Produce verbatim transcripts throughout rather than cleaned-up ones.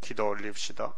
기도 올립시다.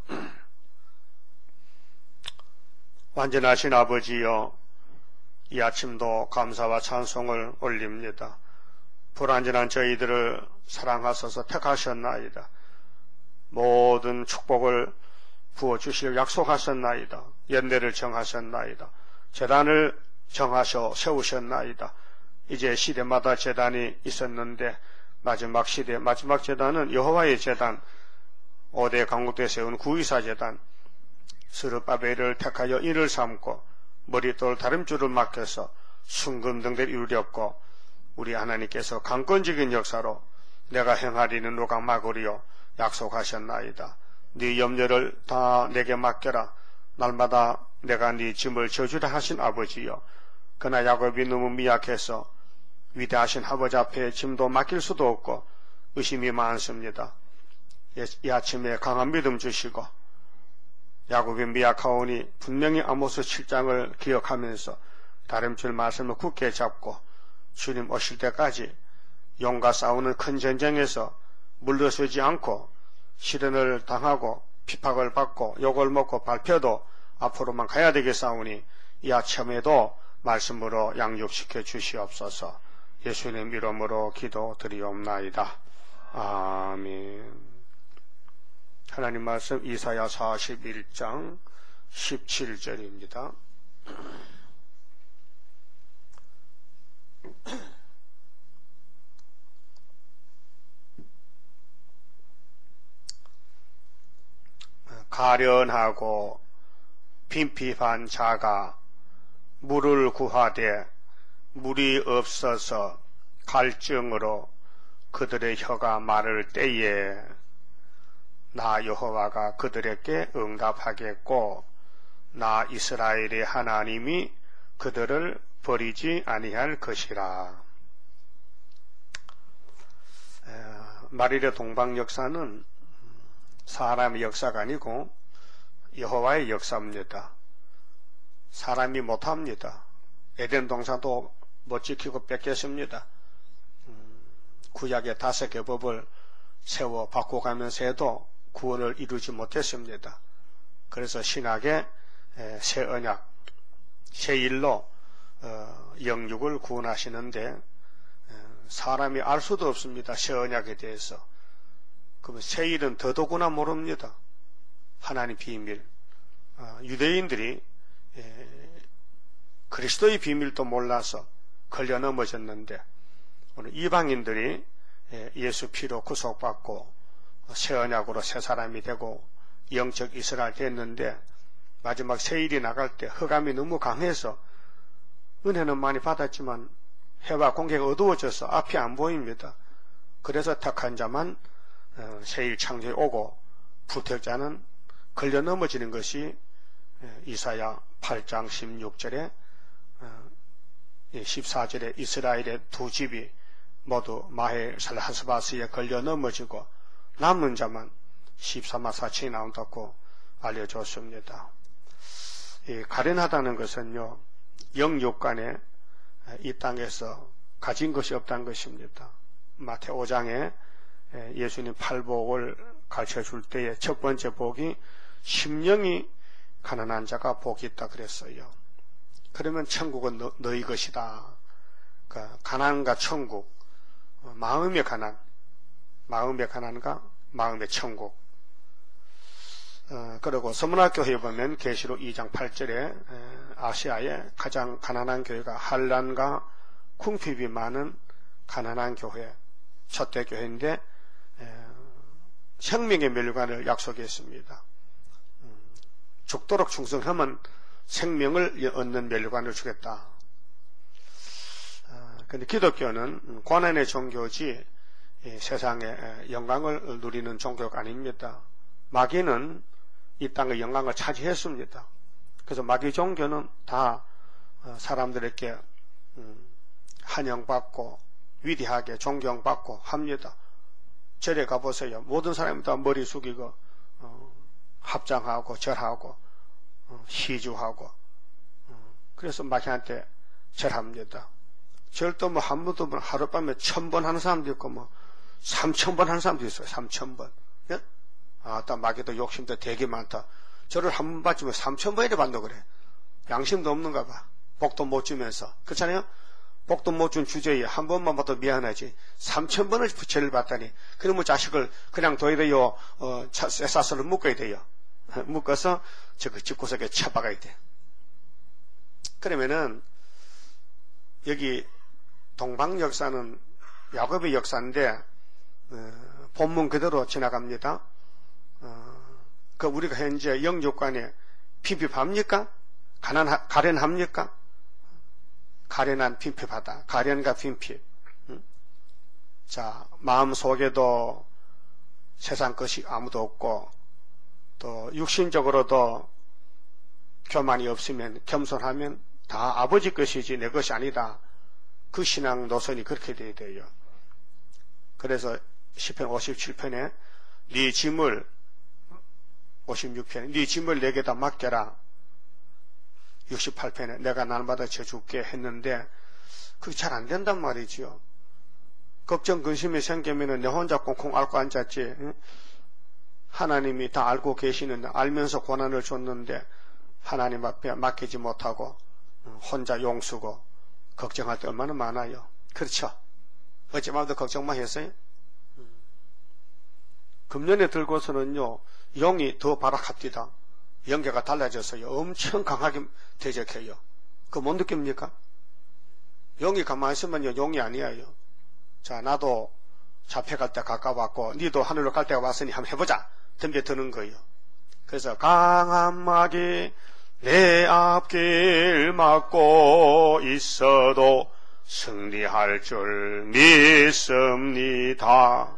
완전하신 아버지여, 이 아침도 감사와 찬송을 올립니다. 불완전한 저희들을 사랑하셔서 택하셨나이다. 모든 축복을 부어주실 약속하셨나이다. 연대를 정하셨나이다. 제단을 정하셔 세우셨나이다. 이제 시대마다 제단이 있었는데 마지막 시대, 마지막 제단은 여호와의 제단, 오대 강국대에 세운 구이사 제단, 스룹바벨을 택하여 이를 삼고 머릿돌 다림줄을 맡겨서 순금등대를 이루렸고, 우리 하나님께서 강권적인 역사로 내가 행하리는 누가 막으리요 약속하셨나이다. 네 염려를 다 내게 맡겨라. 날마다 내가 네 짐을 져주라 하신 아버지여, 그러나 야곱이 너무 미약해서 위대하신 아버지 앞에 짐도 맡길 수도 없고 의심이 많습니다. 이 아침에 강한 믿음 주시고, 야곱이 미약하오니 분명히 아모스 칠 장을 기억하면서 다림줄 말씀을 굳게 잡고 주님 오실 때까지 용과 싸우는 큰 전쟁에서 물러서지 않고 시련을 당하고 핍박을 받고 욕을 먹고 밟혀도 앞으로만 가야 되겠사오니 이 아침에도 말씀으로 양육시켜 주시옵소서. 예수님 이름으로 기도드리옵나이다. 아멘. 하나님 말씀 이사야 사십일 장 십칠 절입니다. 가련하고 빈핍한 자가 물을 구하되 물이 없어서 갈증으로 그들의 혀가 마를 때에 나 여호와가 그들에게 응답하겠고 나 이스라엘의 하나님이 그들을 버리지 아니할 것이라. 마릴의 동방 역사는 사람의 역사가 아니고 여호와의 역사입니다. 사람이 못합니다. 에덴 동산도 못 지키고 뺏겼습니다. 구약의 다섯 개 법을 세워 바꿔가면서 해도 구원을 이루지 못했습니다. 그래서 신학의 새 언약, 새 일로 영육을 구원하시는데 사람이 알 수도 없습니다. 새 언약에 대해서. 그러면 새 일은 더더구나 모릅니다. 하나님 비밀. 유대인들이 그리스도의 비밀도 몰라서 걸려 넘어졌는데 오늘 이방인들이 예수 피로 구속받고 새 언약으로 새 사람이 되고 영적 이스라엘 됐는데 마지막 새 일이 나갈 때 흑암이 너무 강해서 은혜는 많이 받았지만 해와 공개가 어두워져서 앞이 안 보입니다. 그래서 택한 자만 새 일 창조에 오고 부택자는 걸려 넘어지는 것이 이사야 팔 장 십육 절에 십사 절에 이스라엘의 두 집이 모두 마헬 살하스바스에 걸려 넘어지고 남은 자만 십삼 사층이 나온다고 알려줬습니다. 이 가련하다는 것은요, 영육간에 이 땅에서 가진 것이 없다는 것입니다. 마태 오 장에 예수님 팔복을 가르쳐 줄 때의 첫 번째 복이 심령이 가난한 자가 복이 있다 그랬어요. 그러면 천국은 너, 너희 것이다. 그러니까 가난과 천국, 마음의 가난, 마음의 가난과 마음의 천국. 어, 그리고 서문학교에 보면 계시록 이 장 팔 절에 에, 아시아의 가장 가난한 교회가 한란과 궁핍이 많은 가난한 교회, 첫대 교회인데 에, 생명의 멸관을 약속했습니다. 음, 죽도록 충성하면 생명을 얻는 멸관을 주겠다. 그런데 어, 기독교는 고난의 종교지 세상의 영광을 누리는 종교가 아닙니다. 마귀는 이 땅의 영광을 차지했습니다. 그래서 마귀 종교는 다 사람들에게 환영받고 위대하게 존경받고 합니다. 절에 가보세요. 모든 사람이 다 머리 숙이고 합장하고 절하고 시주하고 그래서 마귀한테 절합니다. 절도 뭐 한 번도 뭐 하룻밤에 천 번 하는 사람도 있고 뭐 삼천 번 하는 사람도 있어요. 삼천 번. 예? 아따 마귀도 욕심도 되게 많다. 저를 한 번 받으면 삼천 번이나 받노 그래. 양심도 없는가 봐. 복도 못 주면서. 그렇잖아요? 복도 못 준 주제에 한 번만 봐도 미안하지. 삼천 번을 죄를 받다니. 그러면 자식을 그냥 둬야 돼요. 어, 쇠사슬로 묶어야 돼요. 묶어서 저 그 집구석에 쳐박아야 돼. 그러면은 여기 동방 역사는 야곱의 역사인데 어, 본문 그대로 지나갑니다. 어, 그 우리가 현재 영육관에 핍핍합니까? 가난 가련합니까? 가련한 핍핍하다. 가련과 핍핍. 응? 자, 마음 속에도 세상 것이 아무도 없고 또 육신적으로도 교만이 없으면 겸손하면 다 아버지 것이지 내 것이 아니다. 그 신앙 노선이 그렇게 돼야 돼요. 그래서 시편 오십칠 편에 네 짐을 오십육 편에 네 짐을 내게다 맡겨라. 육십팔 편에 내가 날마다 져줄게 했는데 그게 잘 안 된단 말이지요. 걱정 근심이 생기면 내 혼자 꽁꽁 앓고 앉았지. 응? 하나님이 다 알고 계시는데 알면서 고난을 줬는데 하나님 앞에 맡기지 못하고 혼자 용수고 걱정할 때 얼마나 많아요. 그렇죠? 어찌마도 걱정만 했어요? 금년에 들고서는요 용이 더 발악합디다. 연계가 달라졌어요. 엄청 강하게 대적해요. 그거 못 느낍니까? 용이 가만히 있으면요 용이 아니에요. 자, 나도 잡혀갈 때 가까웠고 니도 하늘로 갈 때가 왔으니 한번 해보자 덤벼드는 거예요. 그래서 강한 마귀 내 앞길 막고 있어도 승리할 줄 믿습니다.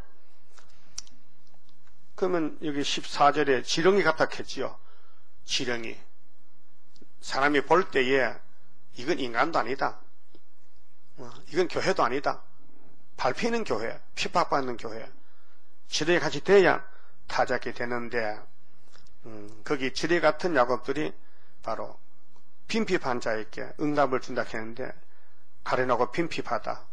그러면 여기 십사 절에 지렁이 같다 했지요. 지렁이. 사람이 볼 때에 이건 인간도 아니다. 이건 교회도 아니다. 밟히는 교회, 핍박받는 교회. 지뢰 같이 돼야 타작이 되는데 음, 거기 지뢰 같은 야곱들이 바로 빈핍한 자에게 응답을 준다 했는데 가련하고 빈핍하다.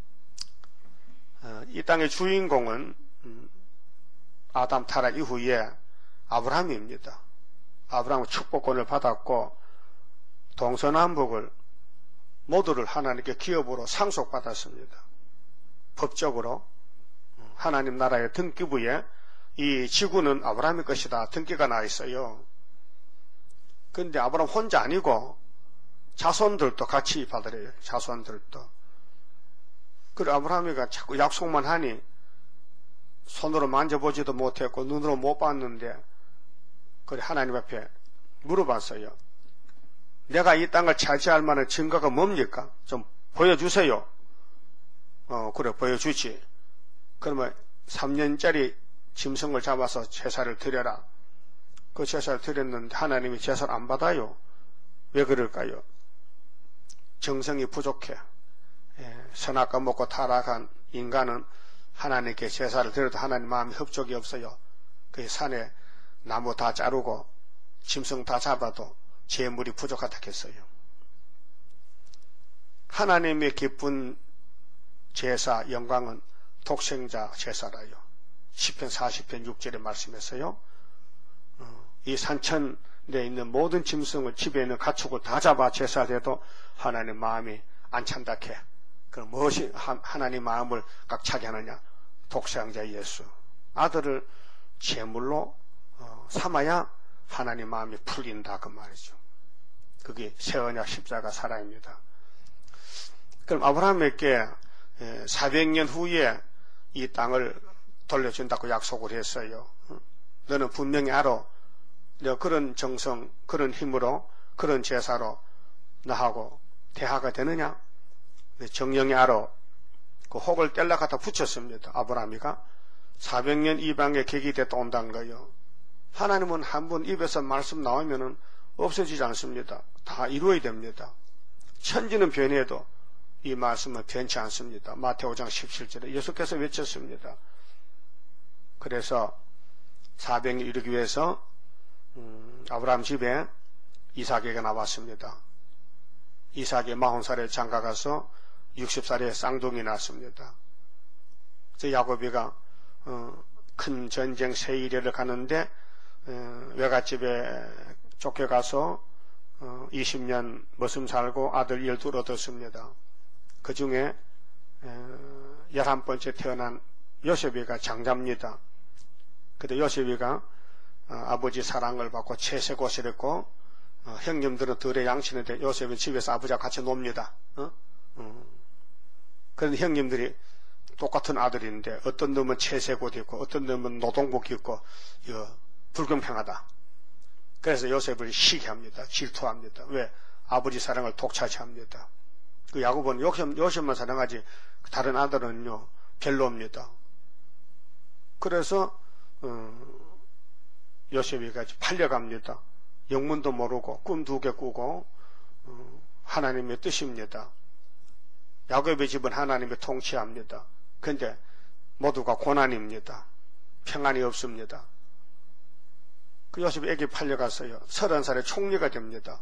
어, 이 땅의 주인공은 음, 아담 타락 이후에 아브라함입니다. 아브라함은 축복권을 받았고 동서남북을 모두를 하나님께 기업으로 상속받았습니다. 법적으로 하나님 나라의 등기부에 이 지구는 아브라함의 것이다 등기가 나 있어요. 그런데 아브라함 혼자 아니고 자손들도 같이 받으래요. 자손들도. 그리고 아브라함이가 자꾸 약속만 하니 손으로 만져보지도 못했고 눈으로 못 봤는데 그래 하나님 앞에 물어봤어요. 내가 이 땅을 차지할 만한 증거가 뭡니까? 좀 보여주세요. 어 그래 보여주지. 그러면 삼 년짜리 짐승을 잡아서 제사를 드려라. 그 제사를 드렸는데 하나님이 제사를 안 받아요. 왜 그럴까요? 정성이 부족해. 예, 선악과 먹고 타락한 인간은 하나님께 제사를 드려도 하나님 마음이 흡족이 없어요. 그 산에 나무 다 자르고 짐승 다 잡아도 재물이 부족하다 했어요. 하나님의 기쁜 제사 영광은 독생자 제사라요. 시편 사십 편 육 절에 말씀했어요. 어, 이 산천에 있는 모든 짐승을 집에 있는 가축을 다 잡아 제사돼도 하나님 마음이 안 찬다 해. 그럼 무엇이 하나님 마음을 깍차게 하느냐? 독생자 예수 아들을 제물로 어, 삼아야 하나님 마음이 풀린다 그 말이죠. 그게 새 언약 십자가 사랑입니다. 그럼 아브라함에게 사백 년 후에 이 땅을 돌려준다고 약속을 했어요. 너는 분명히 알아. 내가 그런 정성, 그런 힘으로, 그런 제사로 나하고 대화가 되느냐? 정령이 알아. 그 혹을 뗄라 갖다 붙였습니다. 아브라함이가 사백 년 이방의 객이 됐다 온다는 거예요. 하나님은 한 번 입에서 말씀 나오면은 없어지지 않습니다. 다 이루어야 됩니다. 천지는 변해도 이 말씀은 변치 않습니다. 마태오 장 십칠 절에 예수께서 외쳤습니다. 그래서 사백 년 이루기 위해서 음, 아브라함 집에 이삭에게 나왔습니다. 이삭이 마흔 살에 장가가서 육십 살에 쌍둥이 낳았습니다. 저 야곱이가 어, 큰 전쟁 세일회를 가는데 어, 외갓집에 쫓겨가서 어, 이십 년 머슴 살고 아들 열둘 얻었습니다. 그 중에 어, 열한 번째 태어난 요셉이가 장자입니다. 그때 요셉이가 어, 아버지 사랑을 받고 채색옷을 입고 어, 형님들은 덜에 양치는데 요셉은 집에서 아버지와 같이 놉니다. 어? 어. 그런데 형님들이 똑같은 아들인데 어떤 놈은 채색옷 입고 어떤 놈은 노동복 입고 이거 불공평하다. 그래서 요셉을 시기합니다. 질투합니다. 왜? 아버지 사랑을 독차지합니다. 그 야곱은 요셉, 요셉만 사랑하지 다른 아들은요 별로입니다. 그래서 어, 요셉이가 팔려갑니다. 영문도 모르고 꿈 두 개 꾸고 어, 하나님의 뜻입니다. 야곱의 집은 하나님의 통치합니다. 그런데 모두가 고난입니다. 평안이 없습니다. 그 요셉이 애기 팔려갔어요. 서른 살에 총리가 됩니다.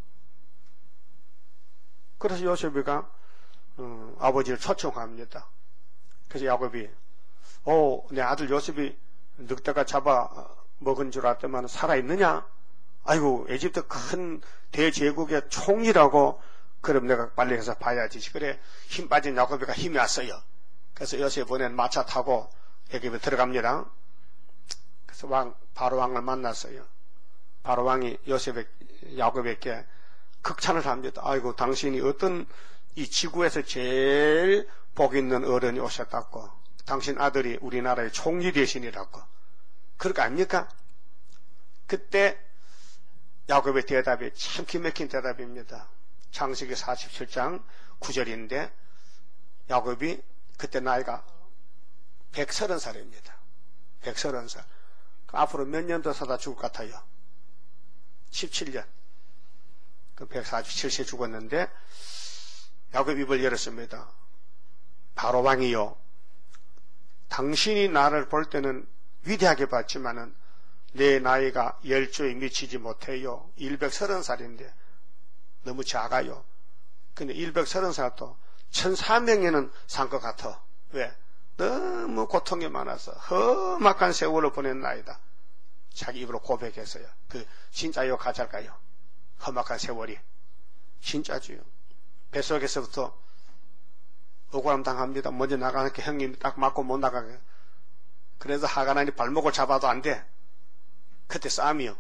그래서 요셉이가 어, 아버지를 초청합니다. 그래서 야곱이 오, 내 아들 요셉이 늑대가 잡아 먹은 줄 알았더만 살아있느냐? 아이고, 에집트 큰 대제국의 총리라고. 그럼 내가 빨리 가서 봐야지. 그래, 힘 빠진 야곱이가 힘이 왔어요. 그래서 요셉 보낸 마차 타고 애굽에 들어갑니다. 그래서 왕, 바로 왕을 만났어요. 바로 왕이 요셉의, 야곱에게 극찬을 합니다. 아이고, 당신이 어떤 이 지구에서 제일 복 있는 어른이 오셨다고. 당신 아들이 우리나라의 총리 대신이라고. 그럴 거 아닙니까? 그때 야곱의 대답이 참 기막힌 대답입니다. 창세기 사십칠 장 구 절인데 야곱이 그때 나이가 백삼십 살입니다. 백삼십 살. 앞으로 몇 년 더 사다 죽을 것 같아요? 십칠 년. 그 백사십칠 세 죽었는데 야곱이 입을 열었습니다. 바로 왕이요. 당신이 나를 볼 때는 위대하게 봤지만은 내 나이가 열조에 미치지 못해요. 백삼십 살인데 너무 작아요. 근데 백삼십 살도 천사백 년은 산 것 같아. 왜? 너무 고통이 많아서 험악한 세월을 보낸 나이다. 자기 입으로 고백했어요. 그 진짜요 가짜일까요? 험악한 세월이. 진짜지요. 뱃속에서부터 억울함 당합니다. 먼저 나가는 게 형님이 딱 맞고 못 나가게. 그래서 하가나니 발목을 잡아도 안 돼. 그때 싸움이요.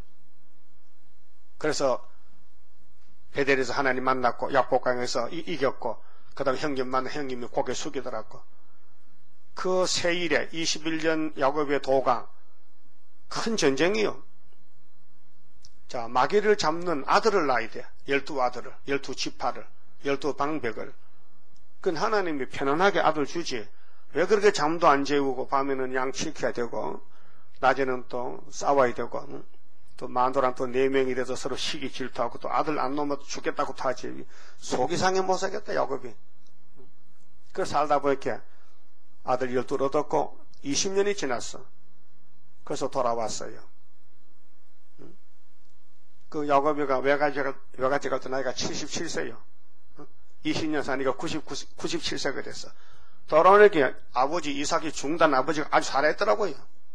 그래서 베델에서 하나님 만났고 약복강에서 이겼고 그 다음에 형님 만나 형님이 고개 숙이더라고. 그 세일에 이십일 년 야곱의 도가 큰 전쟁이요. 자, 마귀를 잡는 아들을 낳아야 돼. 열두 아들을, 열두 지파를, 열두 방백을. 그건 하나님이 편안하게 아들 주지. 왜 그렇게 잠도 안 재우고 밤에는 양 지켜야 되고 낮에는 또 싸워야 되고 또 마누라랑 또 네 명이 돼서 서로 시기 질투하고 또 아들 안 놓으면 죽겠다고 타지. 속이 상해 못 살겠다 야곱이. 그래서 살다 보니까 아들 열둘 얻었고 이십 년이 지났어. 그래서 돌아왔어요. 그 야곱이가 외갓집 외갓집 갈 때 나이가 칠십칠 세요. 이십 년 사니까 구십구, 구십칠 세가 됐어. 돌아오니까 아버지 이삭이 죽단 아버지가 아주 살아있더라고요.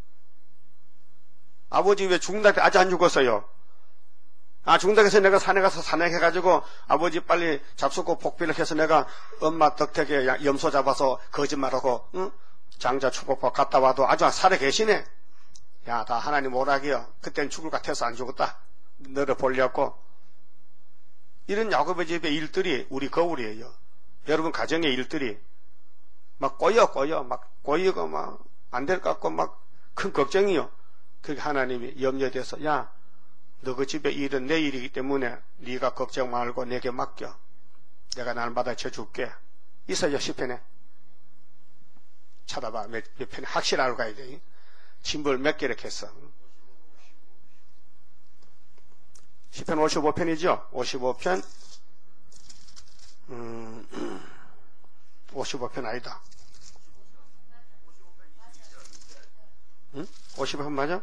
아버지 왜 죽는다 때 아직 안 죽었어요. 아, 죽는다 해서 내가 산에 가서 산행해가지고 아버지 빨리 잡수고 복비를 해서 내가 엄마 덕택에 염소 잡아서 거짓말하고 응? 장자 축복법 갔다 와도 아주 살아 계시네. 야, 다 하나님 오락이요. 그땐 죽을 것 같아서 안 죽었다. 너를 보려고. 이런 야곱의 집의 일들이 우리 거울이에요. 여러분 가정의 일들이 막 꼬여 꼬여 막 꼬이고 막 안 될 것 같고 막 큰 걱정이요. 그게 하나님이 염려돼서 야, 너 그 집의 일은 내 일이기 때문에 네가 걱정 말고 내게 맡겨. 내가 날마다 져줄게. 있어요 시편에. 찾아봐. 몇, 몇 편에 확실하고 가야 돼. 짐벌 몇 개를 했어. 시편 오십오 편이죠. 오십오 편. 음, 오십오 편 아니다. 응? 오십오 편 맞아?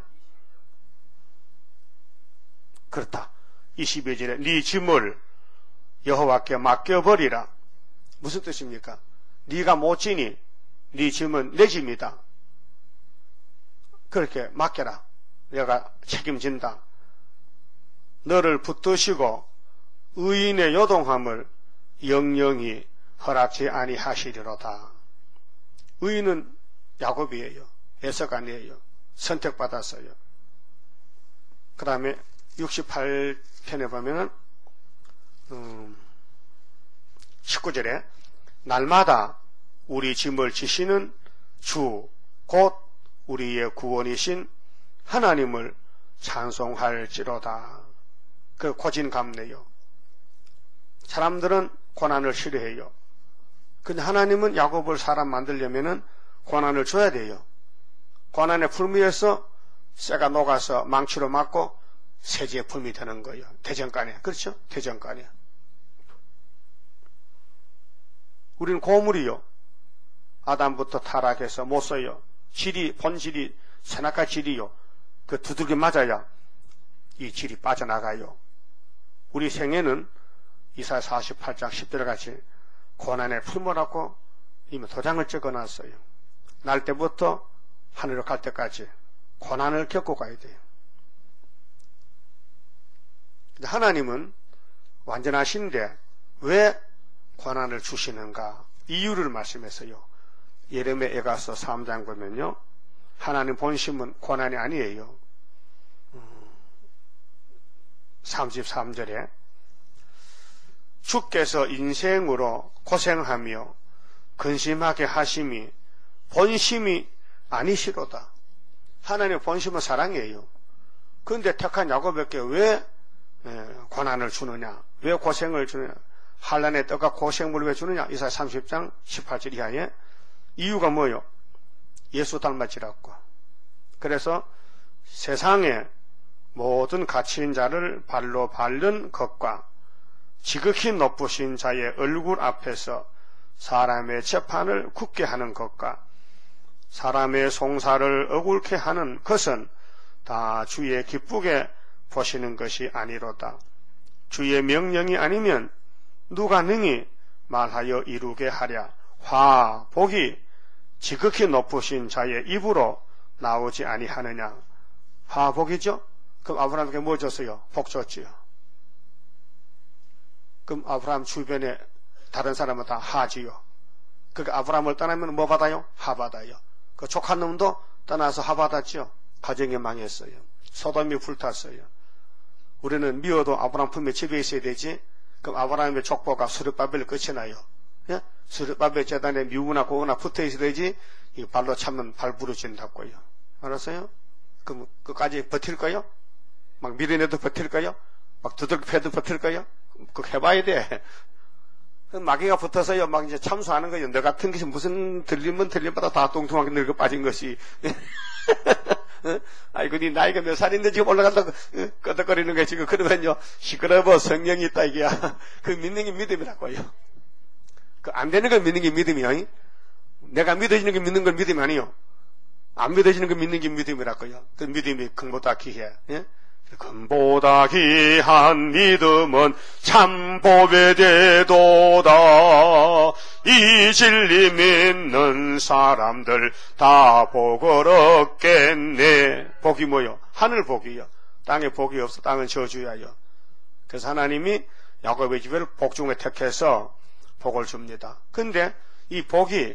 그렇다. 이십이 절에 네 짐을 여호와께 맡겨버리라. 무슨 뜻입니까? 네가 못 지니 네 짐은 내 짐이다. 그렇게 맡겨라. 내가 책임진다. 너를 붙드시고 의인의 요동함을 영영히 허락지 아니하시리로다. 의인은 야곱이에요. 에서가 아니에요. 선택받았어요. 그 다음에 육십팔 편에 보면은 음, 십구 절에 날마다 우리 짐을 지시는 주 곧 우리의 구원이신 하나님을 찬송할지로다. 그 고진감래요. 사람들은 고난을 싫어해요. 근데 하나님은 야곱을 사람 만들려면은 고난을 줘야 돼요. 고난의 풀미에서 쇠가 녹아서 망치로 맞고 세지의 풀미 되는 거예요. 대전간에. 그렇죠? 대전간에. 우리는 고물이요. 아담부터 타락해서 못 써요. 질이, 본질이, 선악과 질이요. 그 두들겨 맞아야 이 질이 빠져나가요. 우리 생애는 이사야 사십팔 장 십 절 같이 고난에 풀모라고 이미 도장을 찍어놨어요. 날 때부터 하늘로 갈 때까지 고난을 겪고 가야 돼요. 하나님은 완전하신데 왜 고난을 주시는가? 이유를 말씀했어요. 예레미야서 삼 장 보면요. 하나님 본심은 고난이 아니에요. 삼십삼 절에 주께서 인생으로 고생하며 근심하게 하심이 본심이 아니시로다. 하나님의 본심은 사랑이에요. 그런데 택한 야곱에게 왜 고난을 주느냐? 왜 고생을 주느냐? 한란의 떡과 고생물을 왜 주느냐? 이사야 삼십 장 십팔 절 이하에 이유가 뭐요? 예수 닮았지라고. 그래서 세상에 모든 갇힌 자를 발로 밟는 것과 지극히 높으신 자의 얼굴 앞에서 사람의 재판을 굳게 하는 것과 사람의 송사를 억울케 하는 것은 다 주의 기쁘게 보시는 것이 아니로다. 주의 명령이 아니면 누가 능히 말하여 이루게 하랴. 화, 복이 지극히 높으신 자의 입으로 나오지 아니하느냐. 화, 복이죠? 그럼 아브라함에게 뭐 줬어요? 복 줬지요. 그럼 아브라함 주변에 다른 사람은 다 하지요. 그러니까 아브라함을 떠나면 뭐 받아요? 하 받아요. 그 족한 놈도 떠나서 하 받았죠. 가정이 망했어요. 소돔이 불탔어요. 우리는 미워도 아브라함 품에 집에 있어야 되지. 그럼 아브라함의 족보가 스룹바벨 끝이 나요. 예? 스룹바벨 재단에 미우나 고우나 붙어 있어야 되지. 이 발로 차면 발 부러진다고요. 알았어요? 그럼 끝까지 버틸까요? 막 밀어내도 버틸까요? 막 두들겨 패도 버틸까요? 그거 해봐야 돼. 마귀가 붙어서요, 막 이제 참수하는 거예요. 너 같은 것이 무슨 들리면 들림마다 다 뚱뚱하게 늙어 빠진 것이. 아이고, 니 나이가 몇 살인데 지금 올라간다고 끄덕거리는 거야, 지금. 그러면요, 시끄러워, 성령이 있다, 이게야. 그 믿는 게 믿음이라고요. 그 안 되는 걸 믿는 게 믿음이요. 내가 믿어지는 게 믿는 걸 믿음이 아니요. 안 믿어지는 걸 믿는 게 믿음이라고요. 그 믿음이 큰보다 귀해. 예? 금보다 귀한 믿음은 참 복이 되도다. 이 진리 믿는 사람들 다 복을 얻겠네. 복이 뭐요? 하늘 복이요. 땅에 복이 없어. 땅은 저주야요. 그래서 하나님이 야곱의 집을 복 중에 택해서 복을 줍니다. 근데 이 복이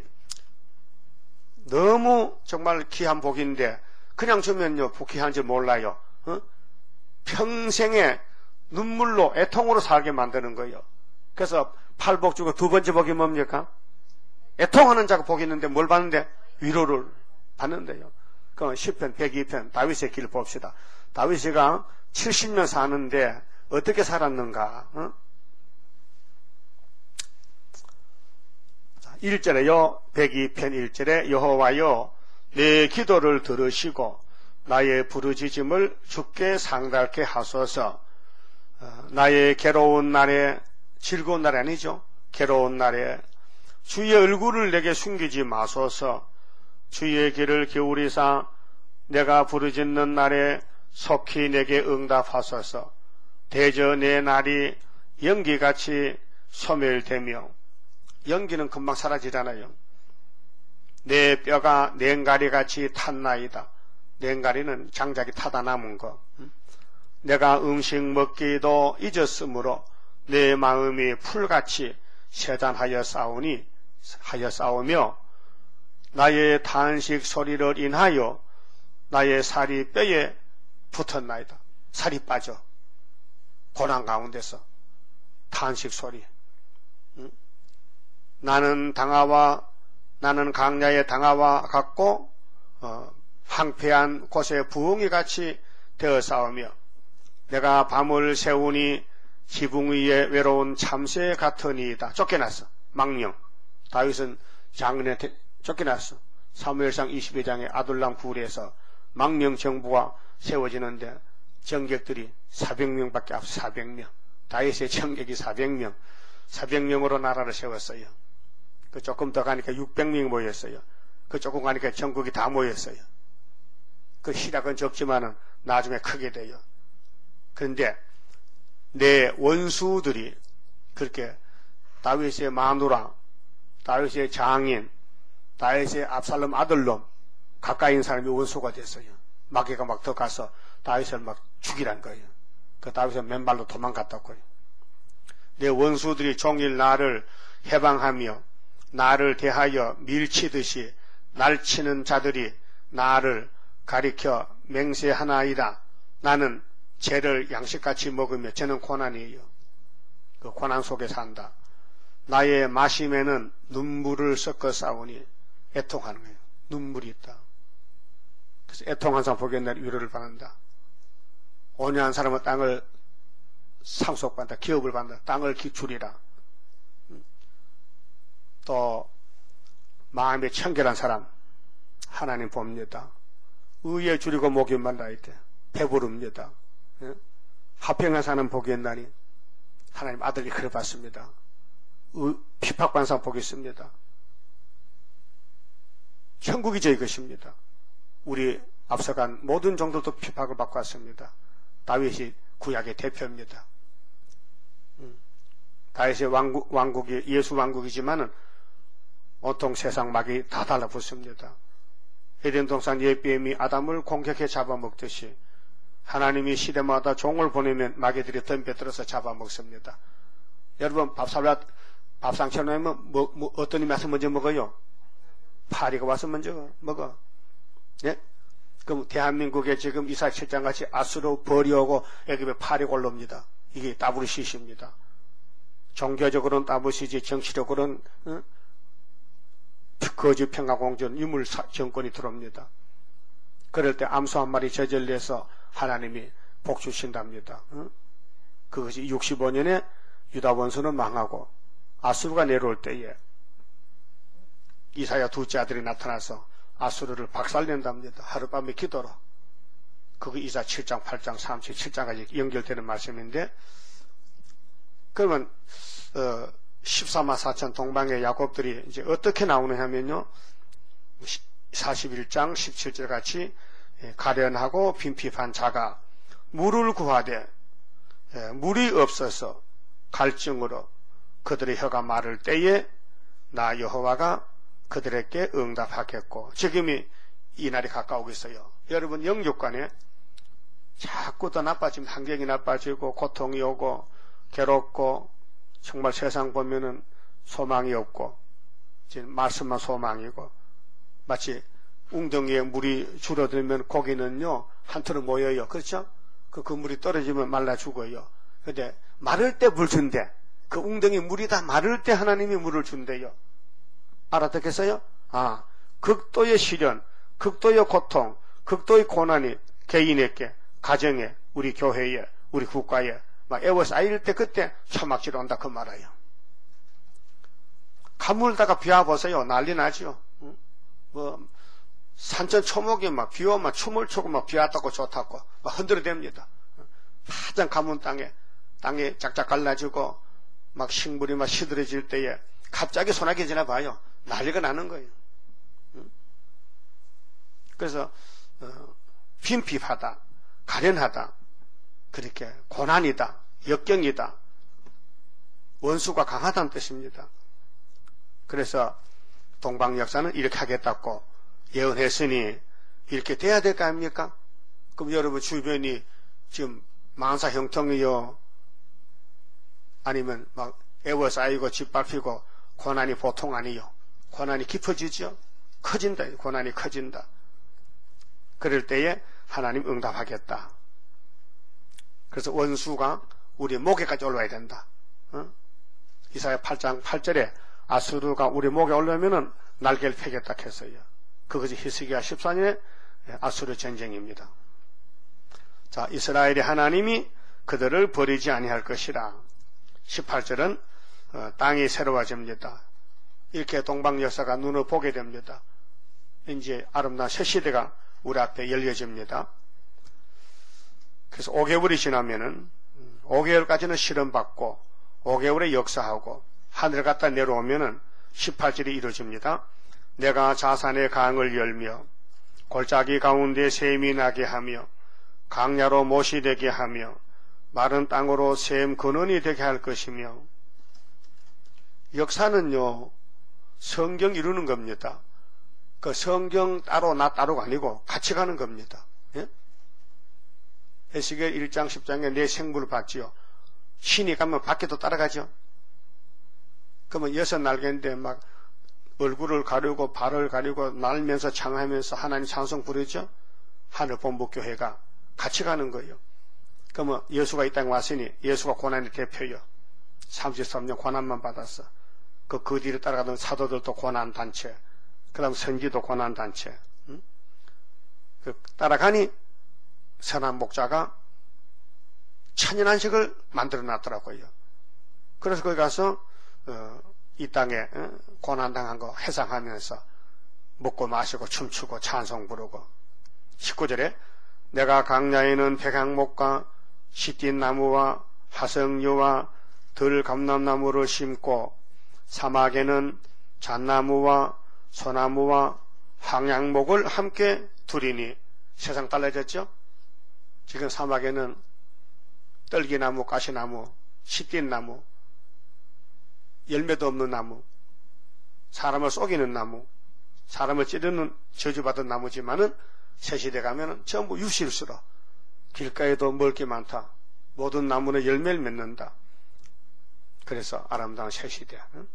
너무 정말 귀한 복인데 그냥 주면요 귀한지 몰라요. 어? 평생에 눈물로 애통으로 살게 만드는 거예요. 그래서 팔복 중에 두 번째 복이 뭡니까? 애통하는 자가 복이 있는데 뭘 받는데? 위로를 받는데요. 그 시편 백이 편 다윗의 길 봅시다. 다윗이가 칠십 년 사는데 어떻게 살았는가? 어? 일 절에요. 백이 편 일 절에 여호와여 내 기도를 들으시고 나의 부르짖음을 주께 상달케 하소서. 나의 괴로운 날에, 즐거운 날이 아니죠. 괴로운 날에 주의 얼굴을 내게 숨기지 마소서. 주의 길을 기울이사 내가 부르짖는 날에 속히 내게 응답하소서. 대저 내 날이 연기같이 소멸되며, 연기는 금방 사라지잖아요. 내 뼈가 냉가리같이 탔나이다. 냉가리는 장작이 타다 남은 거. 내가 음식 먹기도 잊었으므로 내 마음이 풀같이 세잔하여 싸우니 하여 싸우며 나의 탄식 소리를 인하여 나의 살이 뼈에 붙었나이다. 살이 빠져. 고난 가운데서 탄식 소리. 응? 나는 당아와 나는 강야의 당아와 같고 어, 황폐한 곳에 부엉이 같이 되어 싸우며 내가 밤을 새우니 지붕 위에 외로운 참새 같으니이다. 쫓겨났어. 망령. 다윗은 장군한테 쫓겨났어. 사무엘상 이십이 장의 아둘람 굴에서 망령 정부가 세워지는데 정객들이 사백 명밖에 없어. 사백 명. 다윗의 정객이 사백 명. 사백 명으로 나라를 세웠어요. 그 조금 더 가니까 육백 명이 모였어요. 그 조금 가니까 전국이 다 모였어요. 그 희락은 적지만은 나중에 크게 돼요. 그런데 내 원수들이 그렇게 다윗의 마누라, 다윗의 장인, 다윗의 압살롬 아들놈 가까이 있는 사람이 원수가 됐어요. 마귀가 막 더 가서 다윗을 막 죽이란 거예요. 그 다윗은 맨발로 도망갔다고요. 내 원수들이 종일 나를 해방하며 나를 대하여 밀치듯이 날치는 자들이 나를 가리켜 맹세하나이다. 나는 죄를 양식같이 먹으며 죄는 고난이에요. 그 고난 속에 산다. 나의 마심에는 눈물을 섞어 싸우니 애통하는 거예요. 눈물이 있다. 그래서 애통한 사람 보기엔 날 위로를 받는다. 온유한 사람은 땅을 상속받는다. 기업을 받는다. 땅을 기출이라. 또 마음이 청결한 사람 하나님 봅니다. 의에 줄이고 목이 말라야 돼. 배부릅니다. 예? 화평한 사람 복이 있나니 하나님 아들이 그래 받습니다. 핍박받는 사람 복이 있습니다. 천국이 저희 것입니다. 우리 앞서간 모든 종들도 핍박을 받고 왔습니다. 다윗이 구약의 대표입니다. 음. 다윗의 왕국, 왕국이 예수 왕국이지만은 온통 세상 막이 다 달라붙습니다. 에덴 동산 옛뱀이 아담을 공격해 잡아먹듯이 하나님이 시대마다 종을 보내면 마귀들이 덤벼들어서 잡아먹습니다. 여러분 밥 사려 밥상 차려놓으면 뭐, 뭐 어떤 놈이 와서 먼저 먹어요? 파리가 와서 먼저 먹어. 예? 그럼 대한민국에 지금 이사야 칠 장 같이 아수르 벌이 오고 애굽에 파리가 올라옵니다. 이게 따브르시시입니다. 종교적으로는 따브르시지 정치적으로는 어? 거짓 평화공전 유물 정권이 들어옵니다. 그럴 때 암소 한 마리 저절내서 하나님이 복 주신답니다. 어? 그것이 육십오 년에 유다 원수는 망하고 아수르가 내려올 때에 이사야 둘째 아들이 나타나서 아수르를 박살낸답니다. 하룻밤에 기도로. 그거 이사 칠 장, 팔 장, 삼십칠 장까지 연결되는 말씀인데 그러면 어, 십사만 사천 동방의 야곱들이 이제 어떻게 나오느냐 하면요. 사십일 장 십칠 절 같이 가련하고 빈핍한 자가 물을 구하되 물이 없어서 갈증으로 그들의 혀가 마를 때에 나 여호와가 그들에게 응답하겠고 지금이 이 날이 가까우고 있어요. 여러분 영육간에 자꾸 더 나빠지면 환경이 나빠지고 고통이 오고 괴롭고 정말 세상 보면은 소망이 없고 지금 말씀만 소망이고 마치 웅덩이에 물이 줄어들면 고기는요 한틀은 모여요. 그렇죠? 그, 그 물이 떨어지면 말라 죽어요. 근데 마를 때 물 준대. 그 웅덩이 물이 다 마를 때 하나님이 물을 준대요. 알아듣겠어요? 아, 극도의 시련, 극도의 고통, 극도의 고난이 개인에게, 가정에, 우리 교회에, 우리 국가에 막 에워싸일 때 그때 초막질 온다 그 말이에요. 가물다가 비와보세요. 난리 나죠. 응? 뭐 산천 초목이 막 비 오면 춤을 추고 막 비 왔다고 좋다고 막 흔들어댑니다. 파장 가문 땅에 땅에 짝짝 갈라지고 막 식물이 막 시들어질 때에 갑자기 소나기 지나 봐요. 난리가 나는 거예요. 응? 그래서 어, 빈핍하다, 가련하다, 그렇게 고난이다, 역경이다, 원수가 강하다는 뜻입니다. 그래서 동방 역사는 이렇게 하겠다고 예언했으니 이렇게 돼야 될 거 아닙니까? 그럼 여러분 주변이 지금 만사 형통이요? 아니면 막 애워싸이고 짓밟히고 고난이 보통 아니요? 고난이 깊어지죠? 커진다. 고난이 커진다. 그럴 때에 하나님 응답하겠다. 그래서 원수가 우리 목에까지 올라와야 된다. 어? 이사야 팔 장 팔 절에 아수르가 우리 목에 올라오면은 날개를 펴겠다 했어요. 그것이 히스기야 십사 년의 아수르 전쟁입니다. 자, 이스라엘의 하나님이 그들을 버리지 아니할 것이라. 십팔 절은 어, 땅이 새로워집니다. 이렇게 동방 역사가 눈을 보게 됩니다. 이제 아름다운 새 시대가 우리 앞에 열려집니다. 그래서 오 개월이 지나면은 오 개월까지는 실험받고 오 개월에 역사하고 하늘 갔다 내려오면은 십팔 절이 이루어집니다. 내가 자산의 강을 열며 골짜기 가운데 샘이 나게 하며 강야로 못이 되게 하며 마른 땅으로 샘 근원이 되게 할 것이며. 역사는요 성경 이루는 겁니다. 그 성경 따로 나 따로가 아니고 같이 가는 겁니다. 예? 에스겔 일 장 십 장에 내 생물을 봤지요. 신이 가면 밖에도 따라가죠. 그러면 여섯 날개인데 막 얼굴을 가리고 발을 가리고 날면서 창하면서 하나님 찬송 부르죠. 하늘본부교회가 같이 가는 거예요. 그러면 예수가 이 땅에 왔으니 예수가 고난의 대표요. 삼십삼 년 고난만 받았어. 그, 그 뒤를 따라가던 사도들도 고난단체, 그 다음 선지도 고난단체. 응? 그 따라가니 선한 목자가 천연한식을 만들어 놨더라고요. 그래서 거기 가서 어, 이 땅에 어? 고난당한 거 해상하면서 먹고 마시고 춤추고 찬송 부르고. 십구 절에 내가 강야에는 백향목과 시띠나무와 화석류와 들감람나무를 심고 사막에는 잣나무와 소나무와 황양목을 함께 두리니. 세상 달라졌죠? 지금 사막에는 떨기나무, 가시나무, 시띠나무, 열매도 없는 나무, 사람을 속이는 나무, 사람을 찌르는 저주받은 나무지만은 새 시대 가면은 전부 유실수로 길가에도 먹을 게 많다. 모든 나무는 열매를 맺는다. 그래서 아름다운 새 시대. 응?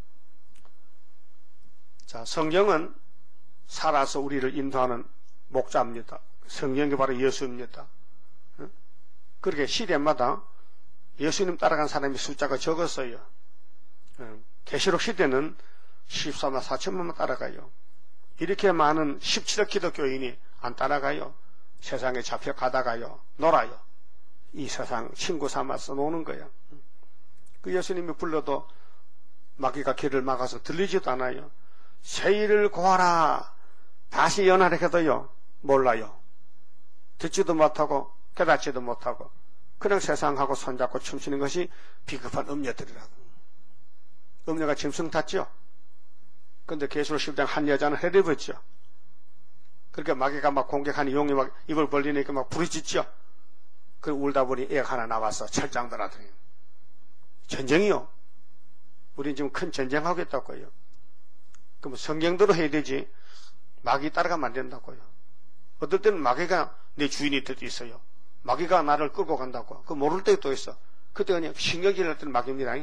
자, 성경은 살아서 우리를 인도하는 목자입니다. 성경이 바로 예수입니다. 응? 그렇게 시대마다 예수님 따라간 사람이 숫자가 적었어요. 응? 계시록 시대는 십사만 사천만만 따라가요. 이렇게 많은 십칠억 기독교인이 안 따라가요. 세상에 잡혀가다가요. 놀아요. 이 세상 친구 삼아서 노는 거야. 그 예수님이 불러도 마귀가 길을 막아서 들리지도 않아요. 세일을 고하라. 다시 연하라 해도요. 몰라요. 듣지도 못하고 깨닫지도 못하고 그냥 세상하고 손잡고 춤추는 것이 비겁한 음녀들이라고. 음녀가 짐승 탔죠. 그런데 계시록 십 장 한 여자는 해리었죠. 그러니까 마귀가 막 공격하니 용이 막 입을 벌리니까 막 부르짖죠. 그 울다 보니 애가 하나 나와서 철장들하더니 전쟁이요. 우린 지금 큰 전쟁하고 있다고요. 그럼 성경대로 해야 되지 마귀 따라가면 안 된다고요. 어떨 때는 마귀가 내 주인이 될 때 있어요. 마귀가 나를 끌고 간다고. 그 모를 때도 있어. 그때 그냥 신경질 날 때는 마귀입니다.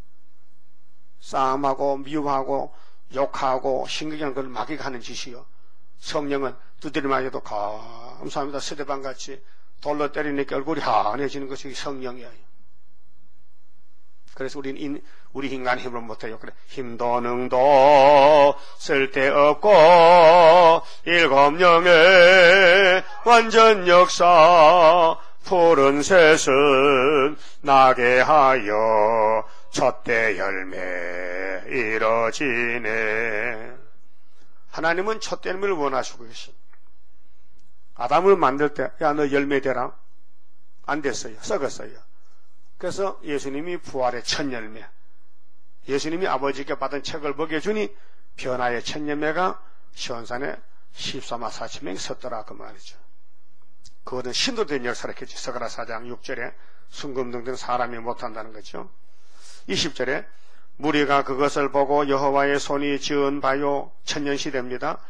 싸움하고 미움하고 욕하고 신경질하는 건 마귀가 하는 짓이요. 성령은 두드리만 해도 감사합니다. 스데반같이 돌로 때리니까 얼굴이 환해지는 것이 성령이에요. 그래서 우리는 인, 우리 인간 힘을 못해요. 그래 힘도 능도 쓸데없고 일곱 영의 완전 역사 푸른 셋은 나게 하여 첫대 열매 이뤄지네. 하나님은 첫대 열매를 원하시고 계신. 아담을 만들 때 야 너 열매 되라 안 됐어요. 썩었어요. 그래서 예수님이 부활의 첫 열매, 예수님이 아버지께 받은 책을 먹여주니 변화의 첫 열매가 시온산에 십사만 사천 명이 섰더라 그 말이죠. 그거는 신도된 역사를 했지. 스가랴 사 장 육 절에 순금등등 사람이 못한다는 거죠. 이십 절에 무리가 그것을 보고 여호와의 손이 지은 바요 천년시대입니다.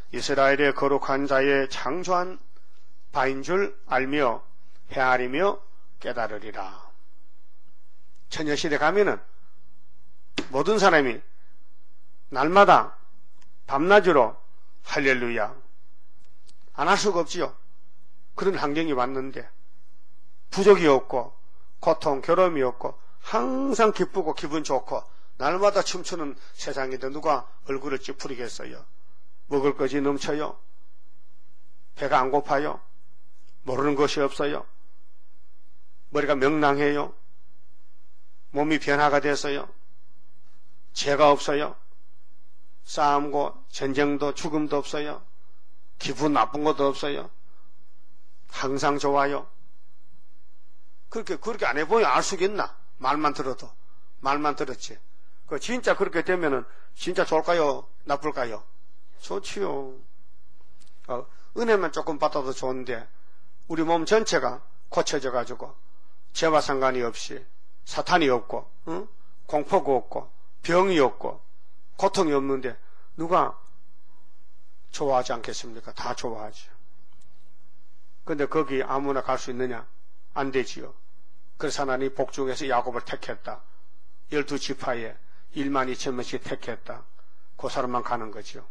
이스라엘의 거룩한 자의 창조한 바인 줄 알며 헤아리며 깨달으리라. 처녀시대 가면은 모든 사람이 날마다 밤낮으로 할렐루야 안 할 수가 없지요. 그런 환경이 왔는데 부족이 없고 고통, 괴로움이 없고 항상 기쁘고 기분 좋고 날마다 춤추는 세상인데 누가 얼굴을 찌푸리겠어요? 먹을 것이 넘쳐요? 배가 안 고파요? 모르는 것이 없어요? 머리가 명랑해요? 몸이 변화가 됐어요? 죄가 없어요? 싸움고 전쟁도 죽음도 없어요? 기분 나쁜 것도 없어요? 항상 좋아요? 그렇게 그렇게 안 해보면 알 수 있나? 말만 들어도 말만 들었지. 그 진짜 그렇게 되면은 진짜 좋을까요? 나쁠까요? 좋지요. 어, 은혜만 조금 받아도 좋은데 우리 몸 전체가 고쳐져 가지고 죄와 상관이 없이 사탄이 없고 응? 공포가 없고 병이 없고 고통이 없는데 누가 좋아하지 않겠습니까? 다 좋아하죠. 근데 거기 아무나 갈 수 있느냐? 안 되지요. 그래서 하나님이 복중에서 야곱을 택했다. 열두 지파에 일만 이천 명씩 택했다. 그 사람만 가는 거죠.